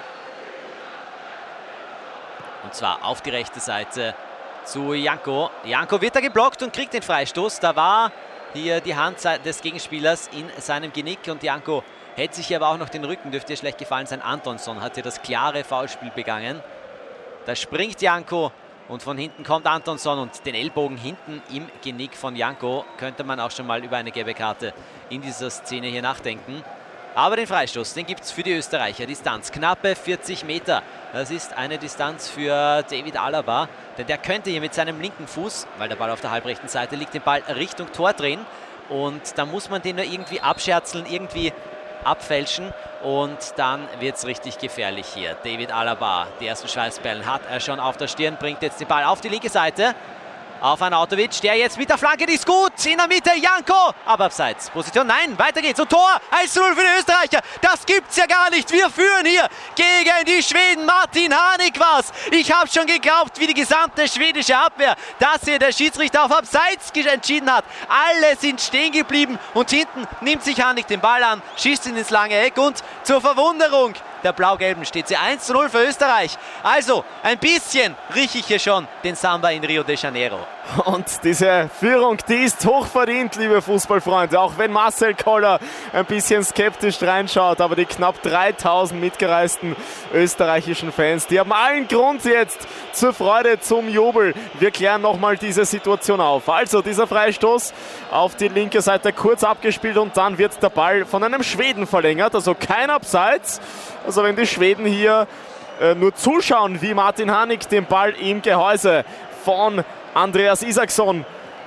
Speaker 3: Und zwar auf die rechte Seite zu Janko. Janko wird da geblockt und kriegt den Freistoß. Da war hier die Hand des Gegenspielers in seinem Genick und Janko hält sich hier aber auch noch den Rücken. Dürfte ihr schlecht gefallen sein. Antonsson hat hier das klare Foulspiel begangen. Da springt Janko und von hinten kommt Antonsson und den Ellbogen hinten im Genick von Janko könnte man auch schon mal über eine gelbe Karte in dieser Szene hier nachdenken. Aber den Freistoß, den gibt es für die Österreicher. Distanz knappe vierzig Meter. Das ist eine Distanz für David Alaba, denn der könnte hier mit seinem linken Fuß, weil der Ball auf der halbrechten Seite liegt, den Ball Richtung Tor drehen. Und da muss man den nur irgendwie abscherzeln, irgendwie abfälschen und dann wird es richtig gefährlich hier. David Alaba, die ersten Schweißperlen hat er schon auf der Stirn, bringt jetzt den Ball auf die linke Seite. Auf Arnautovic, der jetzt mit der Flanke, die ist gut, in der Mitte, Janko, aber abseits, Position, nein, weiter geht's und Tor, eins zu null für die Österreicher, das gibt's ja gar nicht, wir führen hier gegen die Schweden, Martin Hanik war's, ich habe schon geglaubt, wie die gesamte schwedische Abwehr, dass hier der Schiedsrichter auf abseits entschieden hat, alle sind stehen geblieben und hinten nimmt sich Hanik den Ball an, schießt ihn ins lange Eck und zur Verwunderung der Blau-Gelben steht sie eins zu null für Österreich. Also ein bisschen rieche ich hier schon den Samba in Rio de Janeiro.
Speaker 1: Und diese Führung, die ist hochverdient, liebe Fußballfreunde. Auch wenn Marcel Koller ein bisschen skeptisch reinschaut, aber die knapp dreitausend mitgereisten österreichischen Fans, die haben allen Grund jetzt zur Freude, zum Jubel. Wir klären nochmal diese Situation auf. Also dieser Freistoß auf die linke Seite kurz abgespielt und dann wird der Ball von einem Schweden verlängert, also kein Abseits. Also wenn die Schweden hier äh, nur zuschauen, wie Martin Hanik den Ball im Gehäuse von Andreas Isaksson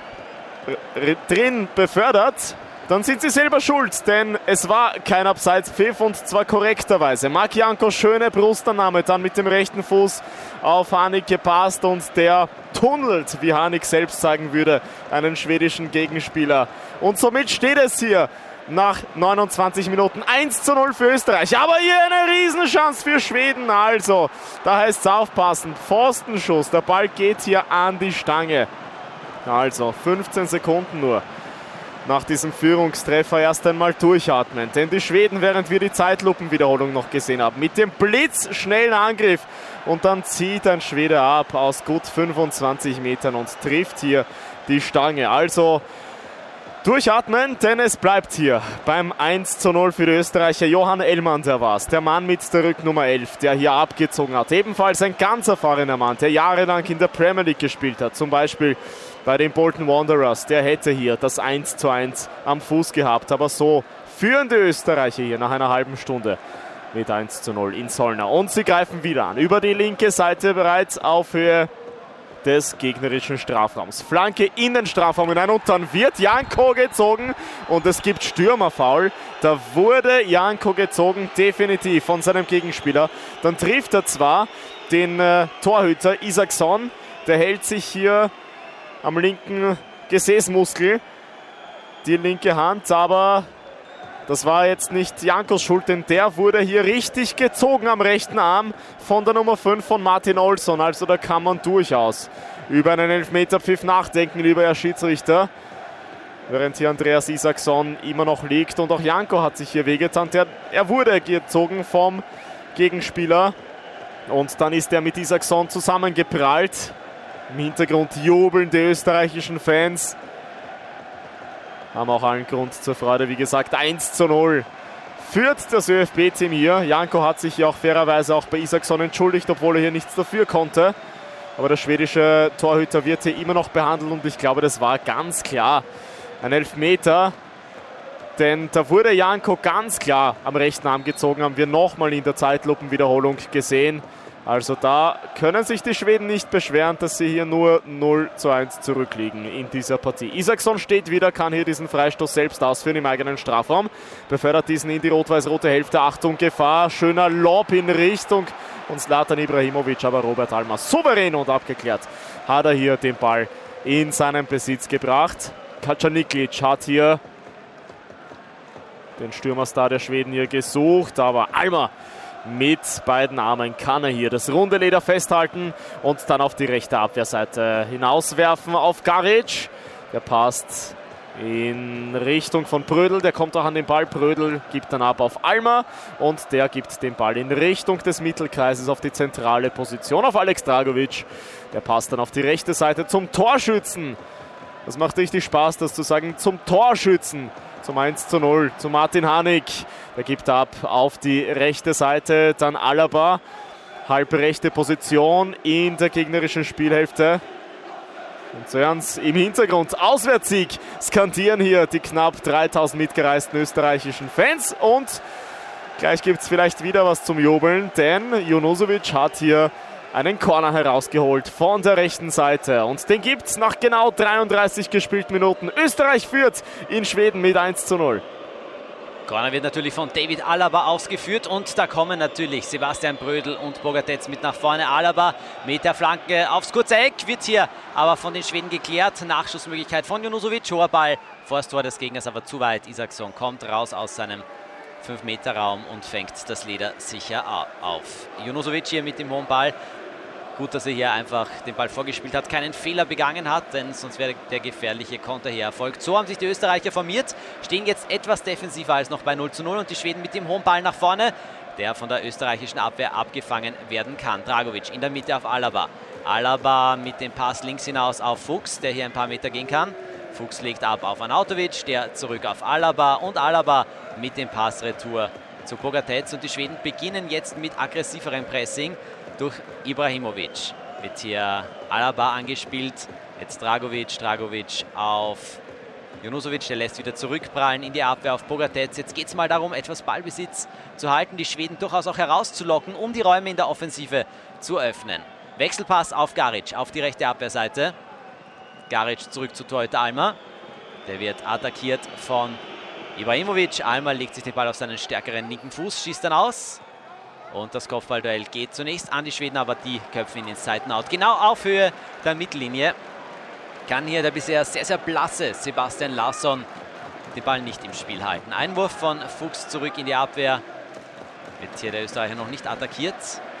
Speaker 1: drin befördert, dann sind sie selber schuld, denn es war kein Abseitspfiff und zwar korrekterweise. Marc Janko, schöne Brustannahme, dann mit dem rechten Fuß auf Hanik gepasst und der tunnelt, wie Hanik selbst sagen würde, einen schwedischen Gegenspieler. Und somit steht es hier nach neunundzwanzig Minuten eins zu null für Österreich. Aber hier eine Riesenchance für Schweden. Also, da heißt es aufpassen. Pfostenschuss. Der Ball geht hier an die Stange. Also, fünfzehn Sekunden nur nach diesem Führungstreffer erst einmal durchatmen. Denn die Schweden, während wir die Zeitlupenwiederholung noch gesehen haben, mit dem blitzschnellen Angriff. Und dann zieht ein Schwede ab aus gut fünfundzwanzig Metern und trifft hier die Stange. Also, durchatmen, denn es bleibt hier beim eins zu null für die Österreicher. Johann Ellmann, der war's, der Mann mit der Rücknummer elf, der hier abgezogen hat. Ebenfalls ein ganz erfahrener Mann, der jahrelang in der Premier League gespielt hat. Zum Beispiel bei den Bolton Wanderers. Der hätte hier das eins zu eins am Fuß gehabt. Aber so führen die Österreicher hier nach einer halben Stunde mit eins zu null in Solna. Und sie greifen wieder an. Über die linke Seite bereits auf Höhe des gegnerischen Strafraums. Flanke in den Strafraum hinein und dann wird Janko gezogen und es gibt Stürmerfoul. Da wurde Janko gezogen, definitiv von seinem Gegenspieler. Dann trifft er zwar den äh, Torhüter Isaksson, der hält sich hier am linken Gesäßmuskel die linke Hand, aber das war jetzt nicht Jankos Schuld, denn der wurde hier richtig gezogen am rechten Arm von der Nummer fünf von Martin Olsson. Also da kann man durchaus über einen Elfmeterpfiff nachdenken, lieber Herr Schiedsrichter. Während hier Andreas Isaksson immer noch liegt und auch Janko hat sich hier wehgetan. Der, er wurde gezogen vom Gegenspieler und dann ist er mit Isaksson zusammengeprallt. Im Hintergrund jubeln die österreichischen Fans. Haben auch allen Grund zur Freude. Wie gesagt, eins zu null führt das ÖFB-Team hier. Janko hat sich ja auch fairerweise auch bei Isaksson entschuldigt, obwohl er hier nichts dafür konnte. Aber der schwedische Torhüter wird hier immer noch behandelt und ich glaube, das war ganz klar ein Elfmeter. Denn da wurde Janko ganz klar am rechten Arm gezogen, haben wir nochmal in der Zeitlupenwiederholung gesehen. Also da können sich die Schweden nicht beschweren, dass sie hier nur null zu eins zurückliegen in dieser Partie. Isaksson steht wieder, kann hier diesen Freistoß selbst ausführen im eigenen Strafraum. Befördert diesen in die rot-weiß-rote Hälfte. Achtung, Gefahr, schöner Lob in Richtung und Zlatan Ibrahimovic, aber Robert Almer souverän und abgeklärt hat er hier den Ball in seinen Besitz gebracht. Kacaniklic hat hier den Stürmerstar der Schweden hier gesucht, aber Almer mit beiden Armen kann er hier das runde Leder festhalten und dann auf die rechte Abwehrseite hinauswerfen auf Garic. Der passt in Richtung von Prödl, der kommt auch an den Ball. Prödl gibt dann ab auf Almer und der gibt den Ball in Richtung des Mittelkreises auf die zentrale Position auf Alex Dragovic. Der passt dann auf die rechte Seite zum Torschützen. Das macht richtig Spaß, das zu sagen, zum Torschützen. Zum eins zu null, zu Martin Hanik. Der gibt ab auf die rechte Seite, dann Alaba. Halbrechte Position in der gegnerischen Spielhälfte. Und so ganz im Hintergrund Auswärtssieg skandieren hier die knapp dreitausend mitgereisten österreichischen Fans. Und Gleich gibt es vielleicht wieder was zum Jubeln, denn Junusovic hat hier einen Corner herausgeholt von der rechten Seite. Und den gibt es nach genau dreiunddreißig gespielten Minuten. Österreich führt in Schweden mit eins zu null.
Speaker 3: Corner wird natürlich von David Alaba ausgeführt und da kommen natürlich Sebastian Brödel und Bogatetz mit nach vorne. Alaba mit der Flanke aufs kurze Eck, wird hier aber von den Schweden geklärt. Nachschussmöglichkeit von Junusovic, hoher Ball vor das Tor des Gegners, aber zu weit. Isaksson kommt raus aus seinem fünf Meter Raum und fängt das Leder sicher auf. Junusovic hier mit dem hohen Ball. Gut, dass er hier einfach den Ball vorgespielt hat, keinen Fehler begangen hat, denn sonst wäre der gefährliche Konter hier erfolgt. So haben sich die Österreicher formiert, stehen jetzt etwas defensiver als noch bei null zu null und die Schweden mit dem hohen Ball nach vorne, der von der österreichischen Abwehr abgefangen werden kann. Dragovic in der Mitte auf Alaba. Alaba mit dem Pass links hinaus auf Fuchs, der hier ein paar Meter gehen kann. Fuchs legt ab auf Arnautovic, der zurück auf Alaba und Alaba mit dem Pass retour zu Bogatetz und die Schweden beginnen jetzt mit aggressiverem Pressing. Durch Ibrahimovic wird hier Alaba angespielt, jetzt Dragovic, Dragovic auf Junusovic, der lässt wieder zurückprallen in die Abwehr auf Bogatetz. Jetzt geht es mal darum, etwas Ballbesitz zu halten, die Schweden durchaus auch herauszulocken, um die Räume in der Offensive zu öffnen. Wechselpass auf Garic, auf die rechte Abwehrseite. Garic zurück zu Torhüter Almer, der wird attackiert von Ibrahimovic. Almer legt sich den Ball auf seinen stärkeren linken Fuß, schießt dann aus. Und das Kopfballduell geht zunächst an die Schweden, aber die köpfen ihn ins Seitenout. Genau auf Höhe der Mittellinie kann hier der bisher sehr, sehr blasse Sebastian Larsson den Ball nicht im Spiel halten. Einwurf von Fuchs zurück in die Abwehr. Wird hier der Österreicher noch nicht attackiert.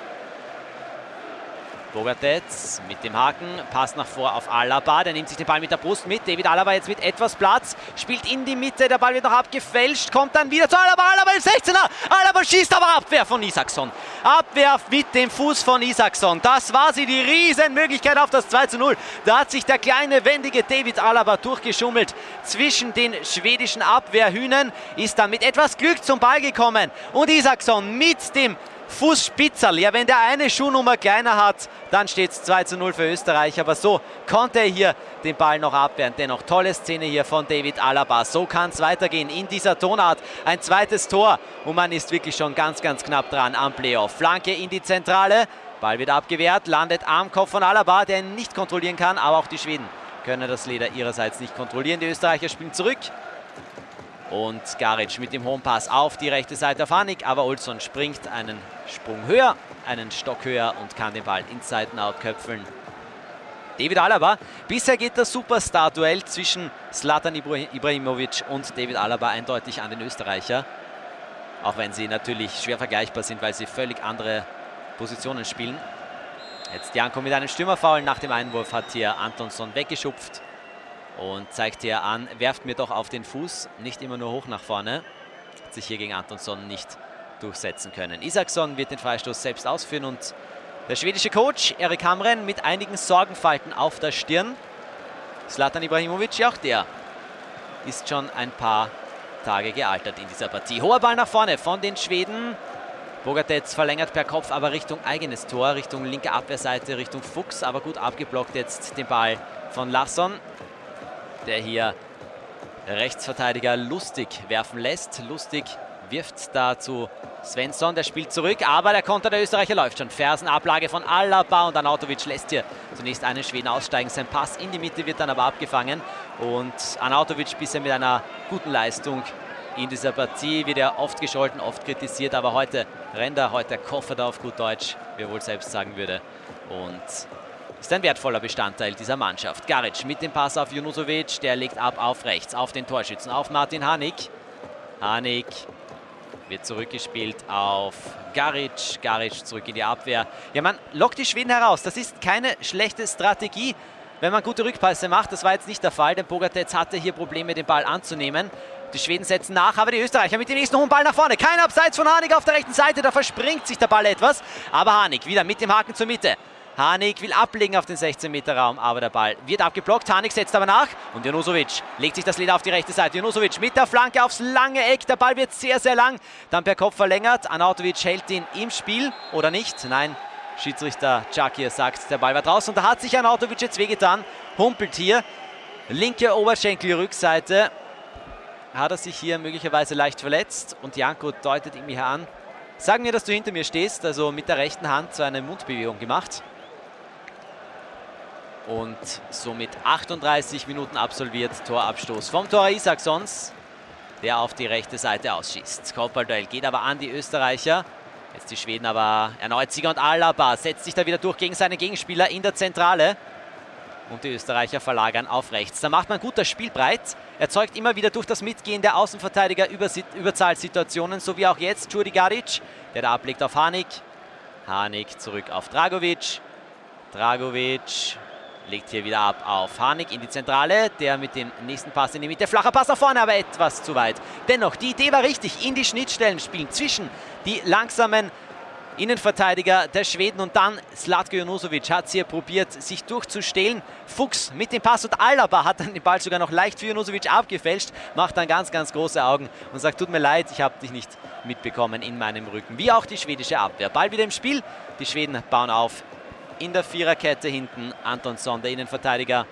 Speaker 3: Bogatetz mit dem Haken, Pass nach vor auf Alaba, der nimmt sich den Ball mit der Brust mit. David Alaba jetzt mit etwas Platz, spielt in die Mitte, der Ball wird noch abgefälscht, kommt dann wieder zu Alaba, Alaba im sechzehner, Alaba schießt, aber Abwehr von Isaksson. Abwehr mit dem Fuß von Isaksson, das war sie, die Riesenmöglichkeit auf das zwei zu null. Da hat sich der kleine, wendige David Alaba durchgeschummelt zwischen den schwedischen Abwehrhühnern, ist dann mit etwas Glück zum Ball gekommen und Isaksson mit dem Fußspitzerl, ja, wenn der eine Schuhnummer kleiner hat, dann steht es zwei zu null für Österreich, aber so konnte er hier den Ball noch abwehren. Dennoch tolle Szene hier von David Alaba, so kann es weitergehen in dieser Tonart. Ein zweites Tor und man ist wirklich schon ganz, ganz knapp dran am Playoff. Flanke in die Zentrale, Ball wird abgewehrt, landet am Kopf von Alaba, der ihn nicht kontrollieren kann, aber auch die Schweden können das Leder ihrerseits nicht kontrollieren. Die Österreicher spielen zurück. Und Garic mit dem hohen Pass auf die rechte Seite auf Hanik, aber Olsson springt einen Sprung höher, einen Stock höher und kann den Ball ins Seitenout köpfeln. David Alaba, bisher geht das Superstar-Duell zwischen Zlatan Ibrahimovic und David Alaba eindeutig an den Österreicher. Auch wenn sie natürlich schwer vergleichbar sind, weil sie völlig andere Positionen spielen. Jetzt Janko mit einem Stürmerfoul, nach dem Einwurf hat hier Antonsson weggeschupft. Und zeigt hier an, werft mir doch auf den Fuß, nicht immer nur hoch nach vorne. Hat sich hier gegen Antonsson nicht durchsetzen können. Isaksson wird den Freistoß selbst ausführen und der schwedische Coach Erik Hamren mit einigen Sorgenfalten auf der Stirn. Zlatan Ibrahimovic, ja auch der ist schon ein paar Tage gealtert in dieser Partie. Hoher Ball nach vorne von den Schweden. Bogatetz verlängert per Kopf, aber Richtung eigenes Tor, Richtung linke Abwehrseite, Richtung Fuchs, aber gut abgeblockt jetzt den Ball von Larsson, der hier Rechtsverteidiger Lustig werfen lässt. Lustig wirft dazu Svensson, der spielt zurück, aber der Konter der Österreicher läuft schon. Fersenablage von Alaba und Arnautovic lässt hier zunächst einen Schweden aussteigen. Sein Pass in die Mitte wird dann aber abgefangen und Arnautovic bisher mit einer guten Leistung in dieser Partie. Wird er oft gescholten, oft kritisiert, aber heute rennt er, heute koffert er auf gut Deutsch, wie er wohl selbst sagen würde. Und ist ein wertvoller Bestandteil dieser Mannschaft. Garic mit dem Pass auf Junusovic, der legt ab auf rechts, auf den Torschützen, auf Martin Hanik. Hanik wird zurückgespielt auf Garic, Garic zurück in die Abwehr. Ja, man lockt die Schweden heraus, das ist keine schlechte Strategie, wenn man gute Rückpässe macht. Das war jetzt nicht der Fall, denn Bogatetz hatte hier Probleme, den Ball anzunehmen. Die Schweden setzen nach, aber die Österreicher mit dem nächsten hohen Ball nach vorne. Kein Abseits von Hanik auf der rechten Seite, da verspringt sich der Ball etwas. Aber Hanik wieder mit dem Haken zur Mitte. Hanik will ablegen auf den sechzehn Meter Raum, aber der Ball wird abgeblockt. Hanik setzt aber nach und Junusovic legt sich das Leder auf die rechte Seite. Junusovic mit der Flanke aufs lange Eck. Der Ball wird sehr, sehr lang. Dann per Kopf verlängert. Arnautovic hält ihn im Spiel oder nicht? Nein, Schiedsrichter Czakir sagt, der Ball war draußen. Und da hat sich Arnautovic jetzt wehgetan. Humpelt hier. Linke Oberschenkelrückseite. hat er sich hier möglicherweise leicht verletzt und Janko deutet ihm hier an. Sag mir, dass du hinter mir stehst, also mit der rechten Hand so eine Mundbewegung gemacht. Und somit achtunddreißig Minuten absolviert, Torabstoß vom Tor Isaacsons, der auf die rechte Seite ausschießt. Kopfballduell geht aber an die Österreicher. Jetzt die Schweden aber erneut Sieger und Alaba setzt sich da wieder durch gegen seine Gegenspieler in der Zentrale. Und die Österreicher verlagern auf rechts. Da macht man gut das Spiel breit. Erzeugt immer wieder durch das Mitgehen der Außenverteidiger Überzahlsituationen, so wie auch jetzt Djurdi Garic, der da ablegt auf Hanik. Hanik zurück auf Dragovic. Dragovic legt hier wieder ab auf Hanik in die Zentrale. Der mit dem nächsten Pass in die Mitte. Flacher Pass nach vorne, aber etwas zu weit. Dennoch, die Idee war richtig. In die Schnittstellen spielen zwischen die langsamen Innenverteidiger der Schweden und dann Zlatko Junusovic hat es hier probiert, sich durchzustehlen. Fuchs mit dem Pass und Alaba hat dann den Ball sogar noch leicht für Junusovic abgefälscht, macht dann ganz, ganz große Augen und sagt, tut mir leid, ich habe dich nicht mitbekommen in meinem Rücken. Wie auch die schwedische Abwehr. Ball wieder im Spiel, die Schweden bauen auf in der Viererkette hinten. Antonsson, der Innenverteidiger.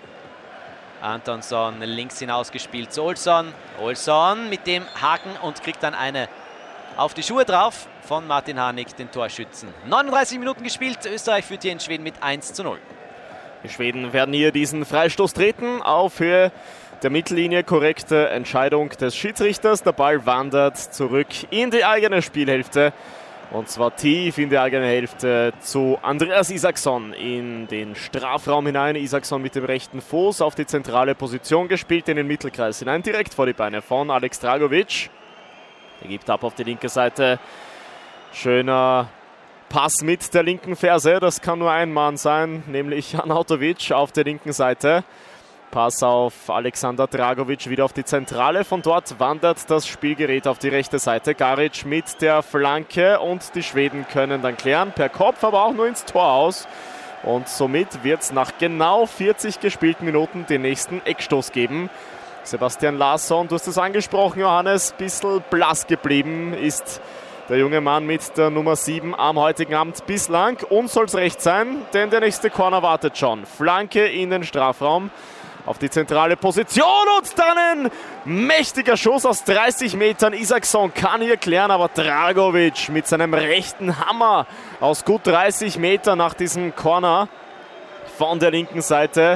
Speaker 3: Antonsson links hinausgespielt zu Olsson. Olsson mit dem Haken und kriegt dann eine auf die Schuhe drauf von Martin Hanik, den Torschützen. neununddreißig Minuten gespielt, Österreich führt hier in Schweden mit eins zu null.
Speaker 1: Die Schweden werden hier diesen Freistoß treten, auf Höhe der Mittellinie, korrekte Entscheidung des Schiedsrichters. Der Ball wandert zurück in die eigene Spielhälfte und zwar tief in die eigene Hälfte zu Andreas Isaksson in den Strafraum hinein. Isaksson mit dem rechten Fuß auf die zentrale Position gespielt, in den Mittelkreis hinein, direkt vor die Beine von Alex Dragovic. Er gibt ab auf die linke Seite. Schöner Pass mit der linken Ferse. Das kann nur ein Mann sein, nämlich Arnautovic auf der linken Seite. Pass auf Alexander Dragovic wieder auf die Zentrale. Von dort wandert das Spielgerät auf die rechte Seite. Garic mit der Flanke und die Schweden können dann klären. Per Kopf, aber auch nur ins Tor aus. Und somit wird es nach genau vierzig gespielten Minuten den nächsten Eckstoß geben. Sebastian Larsson, du hast es angesprochen, Johannes, ein bisschen blass geblieben ist der junge Mann mit der Nummer sieben am heutigen Abend bislang. Uns soll es recht sein, denn der nächste Corner wartet schon. Flanke in den Strafraum auf die zentrale Position und dann ein mächtiger Schuss aus dreißig Metern. Isaksson kann hier klären, aber Dragovic mit seinem rechten Hammer aus gut dreißig Metern nach diesem Corner von der linken Seite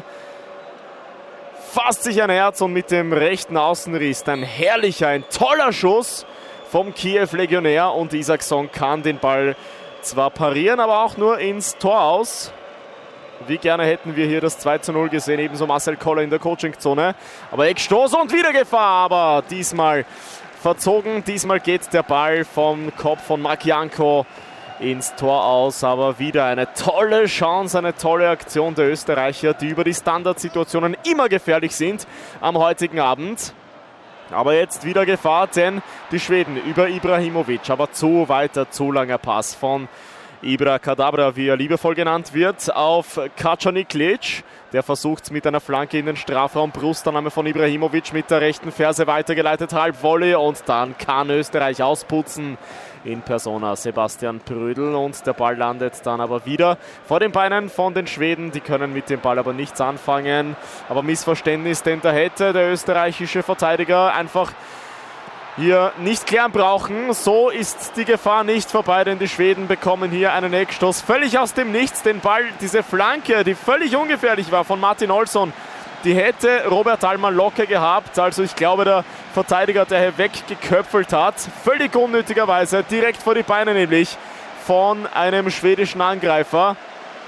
Speaker 1: fasst sich ein Herz und mit dem rechten Außenriss ein herrlicher, ein toller Schuss vom Kiew-Legionär und Isaksson kann den Ball zwar parieren, aber auch nur ins Tor aus. Wie gerne hätten wir hier das zwei zu null gesehen, ebenso Marcel Koller in der Coachingzone. Aber Eckstoß und wieder Gefahr, aber diesmal verzogen. Diesmal geht der Ball vom Kopf von Marc Janko ins Tor aus, aber wieder eine tolle Chance, eine tolle Aktion der Österreicher, die über die Standardsituationen immer gefährlich sind am heutigen Abend. Aber jetzt wieder Gefahr, denn die Schweden über Ibrahimovic, aber zu weiter, zu langer Pass von Ibra Kadabra, wie er liebevoll genannt wird, auf Kacaniklic. Der versucht mit einer Flanke in den Strafraum. Brustannahme von Ibrahimovic mit der rechten Ferse weitergeleitet, Halbvolley und dann kann Österreich ausputzen in Persona Sebastian Prödl und der Ball landet dann aber wieder vor den Beinen von den Schweden. Die können mit dem Ball aber nichts anfangen. Aber Missverständnis, denn da hätte der österreichische Verteidiger einfach hier nicht klären brauchen. So ist die Gefahr nicht vorbei, denn die Schweden bekommen hier einen Eckstoß. Völlig aus dem Nichts, den Ball, diese Flanke, die völlig ungefährlich war von Martin Olsson, die hätte Robert Almer locker gehabt. Also ich glaube, der Verteidiger, der hier weggeköpfelt hat, völlig unnötigerweise, direkt vor die Beine nämlich von einem schwedischen Angreifer.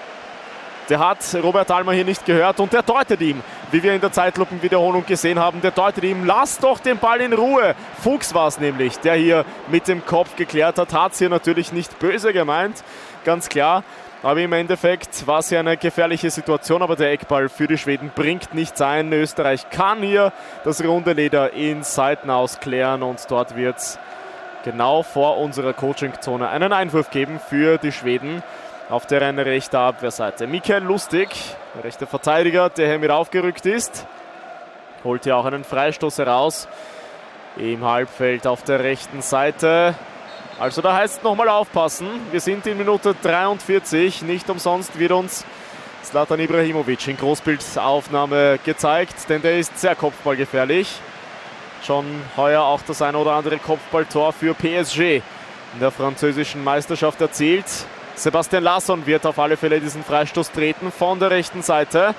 Speaker 1: Der hat Robert Almer hier nicht gehört und der deutet ihm, wie wir in der Zeitlupenwiederholung gesehen haben, der deutet ihm, lass doch den Ball in Ruhe. Fuchs war es nämlich, der hier mit dem Kopf geklärt hat, hat es hier natürlich nicht böse gemeint, ganz klar. Aber im Endeffekt war es hier eine gefährliche Situation, aber der Eckball für die Schweden bringt nichts ein. Österreich kann hier das runde Leder in Seiten ausklären und dort wird es genau vor unserer Coachingzone einen Einwurf geben für die Schweden. Auf der rechten rechten Abwehrseite Michael Lustig, der rechte Verteidiger, der hier mit aufgerückt ist. Holt hier auch einen Freistoß heraus im Halbfeld auf der rechten Seite. Also da heißt es nochmal aufpassen. Wir sind in Minute dreiundvierzig. Nicht umsonst wird uns Zlatan Ibrahimovic in Großbildaufnahme gezeigt, denn der ist sehr kopfballgefährlich. schon heuer auch das ein oder andere Kopfballtor für P S G in der französischen Meisterschaft erzielt. Sebastian Larsson wird auf alle Fälle diesen Freistoß treten von der rechten Seite.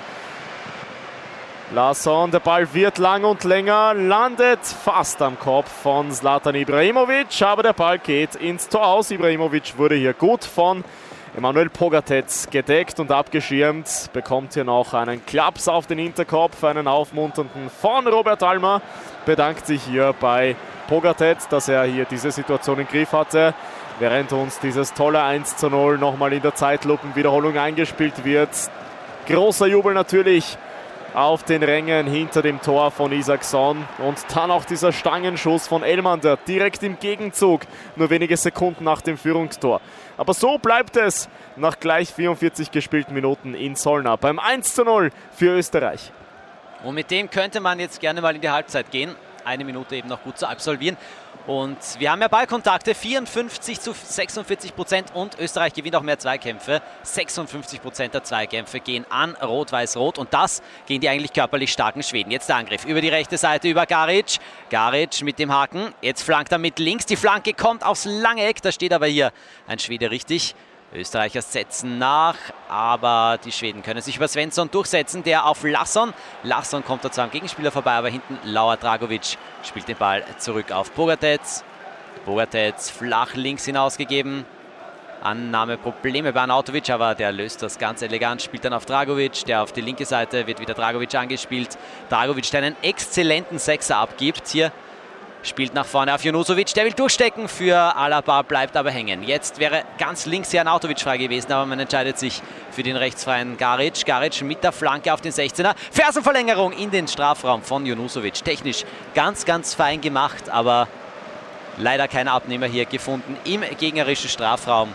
Speaker 1: Larsson, der Ball wird lang und länger, landet fast am Kopf von Zlatan Ibrahimovic, aber der Ball geht ins Tor aus. Ibrahimovic wurde hier gut von Emanuel Pogatetz gedeckt und abgeschirmt, bekommt hier noch einen Klaps auf den Hinterkopf, einen aufmunternden von Robert Almer, bedankt sich hier bei Pogatetz, dass er hier diese Situation im Griff hatte, während uns dieses tolle eins zu null nochmal in der Zeitlupenwiederholung eingespielt wird. Großer Jubel natürlich auf den Rängen hinter dem Tor von Isaksson und dann auch dieser Stangenschuss von Elmander direkt im Gegenzug, nur wenige Sekunden nach dem Führungstor. Aber so bleibt es nach gleich vierundvierzig gespielten Minuten in Solna beim eins zu null für Österreich.
Speaker 3: Und mit dem könnte man jetzt gerne mal in die Halbzeit gehen. Eine Minute eben noch gut zu absolvieren. Und wir haben ja Ballkontakte, vierundfünfzig zu sechsundvierzig Prozent, und Österreich gewinnt auch mehr Zweikämpfe. sechsundfünfzig Prozent der Zweikämpfe gehen an Rot-Weiß-Rot, und das gehen die eigentlich körperlich starken Schweden. Jetzt der Angriff über die rechte Seite über Garic. Garic mit dem Haken, jetzt flankt er mit links. Die Flanke kommt aufs lange Eck, da steht aber hier ein Schwede richtig. Österreicher setzen nach, aber die Schweden können sich über Svensson durchsetzen, der auf Larsson. Larsson kommt da zwar am Gegenspieler vorbei, aber hinten lauert Dragovic, spielt den Ball zurück auf Pogatetz. Pogatetz flach links hinausgegeben. Annahmeprobleme bei Arnautovic, aber der löst das ganz elegant, spielt dann auf Dragovic, der auf die linke Seite wird wieder Dragovic angespielt. Dragovic, der einen exzellenten Sechser abgibt hier. Spielt nach vorne auf Junusovic, der will durchstecken für Alaba, bleibt aber hängen. Jetzt wäre ganz links hier Arnautovic frei gewesen, aber man entscheidet sich für den rechtsfreien Garic. Garic mit der Flanke auf den sechzehner. Fersenverlängerung in den Strafraum von Junusovic. Technisch ganz, ganz fein gemacht, aber leider kein Abnehmer hier gefunden im gegnerischen Strafraum.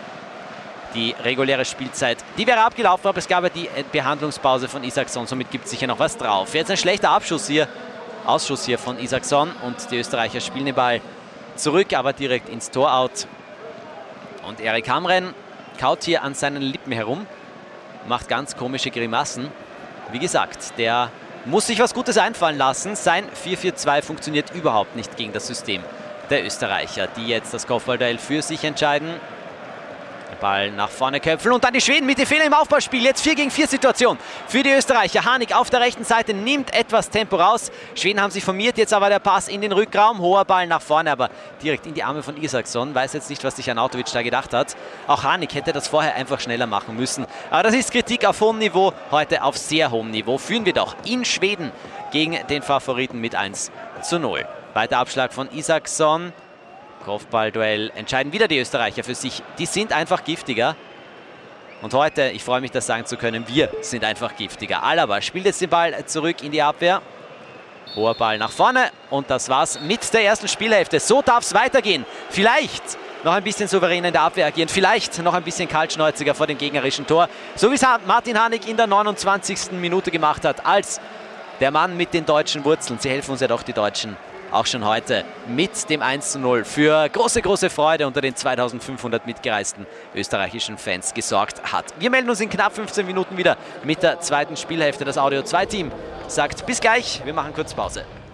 Speaker 3: Die reguläre Spielzeit, die wäre abgelaufen, aber es gab ja die Behandlungspause von Isaksson, somit gibt es sicher noch was drauf. Jetzt ein schlechter Abschuss hier. Ausschuss hier von Isaksson, und die Österreicher spielen den Ball zurück, aber direkt ins Tor out. Und Erik Hamren kaut hier an seinen Lippen herum, macht ganz komische Grimassen. Wie gesagt, der muss sich was Gutes einfallen lassen. Sein vier vier zwei funktioniert überhaupt nicht gegen das System der Österreicher, die jetzt das Kopfballduell für sich entscheiden. Ball nach vorne köpfen und dann die Schweden mit dem Fehler im Aufbauspiel. Jetzt vier gegen vier Situation für die Österreicher. Hanik auf der rechten Seite nimmt etwas Tempo raus. Schweden haben sich formiert, jetzt aber der Pass in den Rückraum. Hoher Ball nach vorne, aber direkt in die Arme von Isaksson. Weiß jetzt nicht, was sich Arnautovic da gedacht hat. Auch Hanik hätte das vorher einfach schneller machen müssen. Aber das ist Kritik auf hohem Niveau, heute auf sehr hohem Niveau. Führen wir doch in Schweden gegen den Favoriten mit eins zu null. Weiter Abschlag von Isaksson. Kopfballduell entscheiden wieder die Österreicher für sich. Die sind einfach giftiger. Und heute, ich freue mich, das sagen zu können, wir sind einfach giftiger. Alaba spielt jetzt den Ball zurück in die Abwehr. Hoher Ball nach vorne, und das war's mit der ersten Spielhälfte. So darf es weitergehen. Vielleicht noch ein bisschen souverän in der Abwehr agieren. Vielleicht noch ein bisschen kaltschnäuziger vor dem gegnerischen Tor. So wie es Martin Hanik in der neunundzwanzigsten Minute gemacht hat, als der Mann mit den deutschen Wurzeln. Sie helfen uns ja doch, die Deutschen, auch schon heute mit dem eins zu null für große, große Freude unter den zweitausendfünfhundert mitgereisten österreichischen Fans gesorgt hat. Wir melden uns in knapp fünfzehn Minuten wieder mit der zweiten Spielhälfte. Das Audio zwei Team sagt bis gleich, wir machen kurz Pause.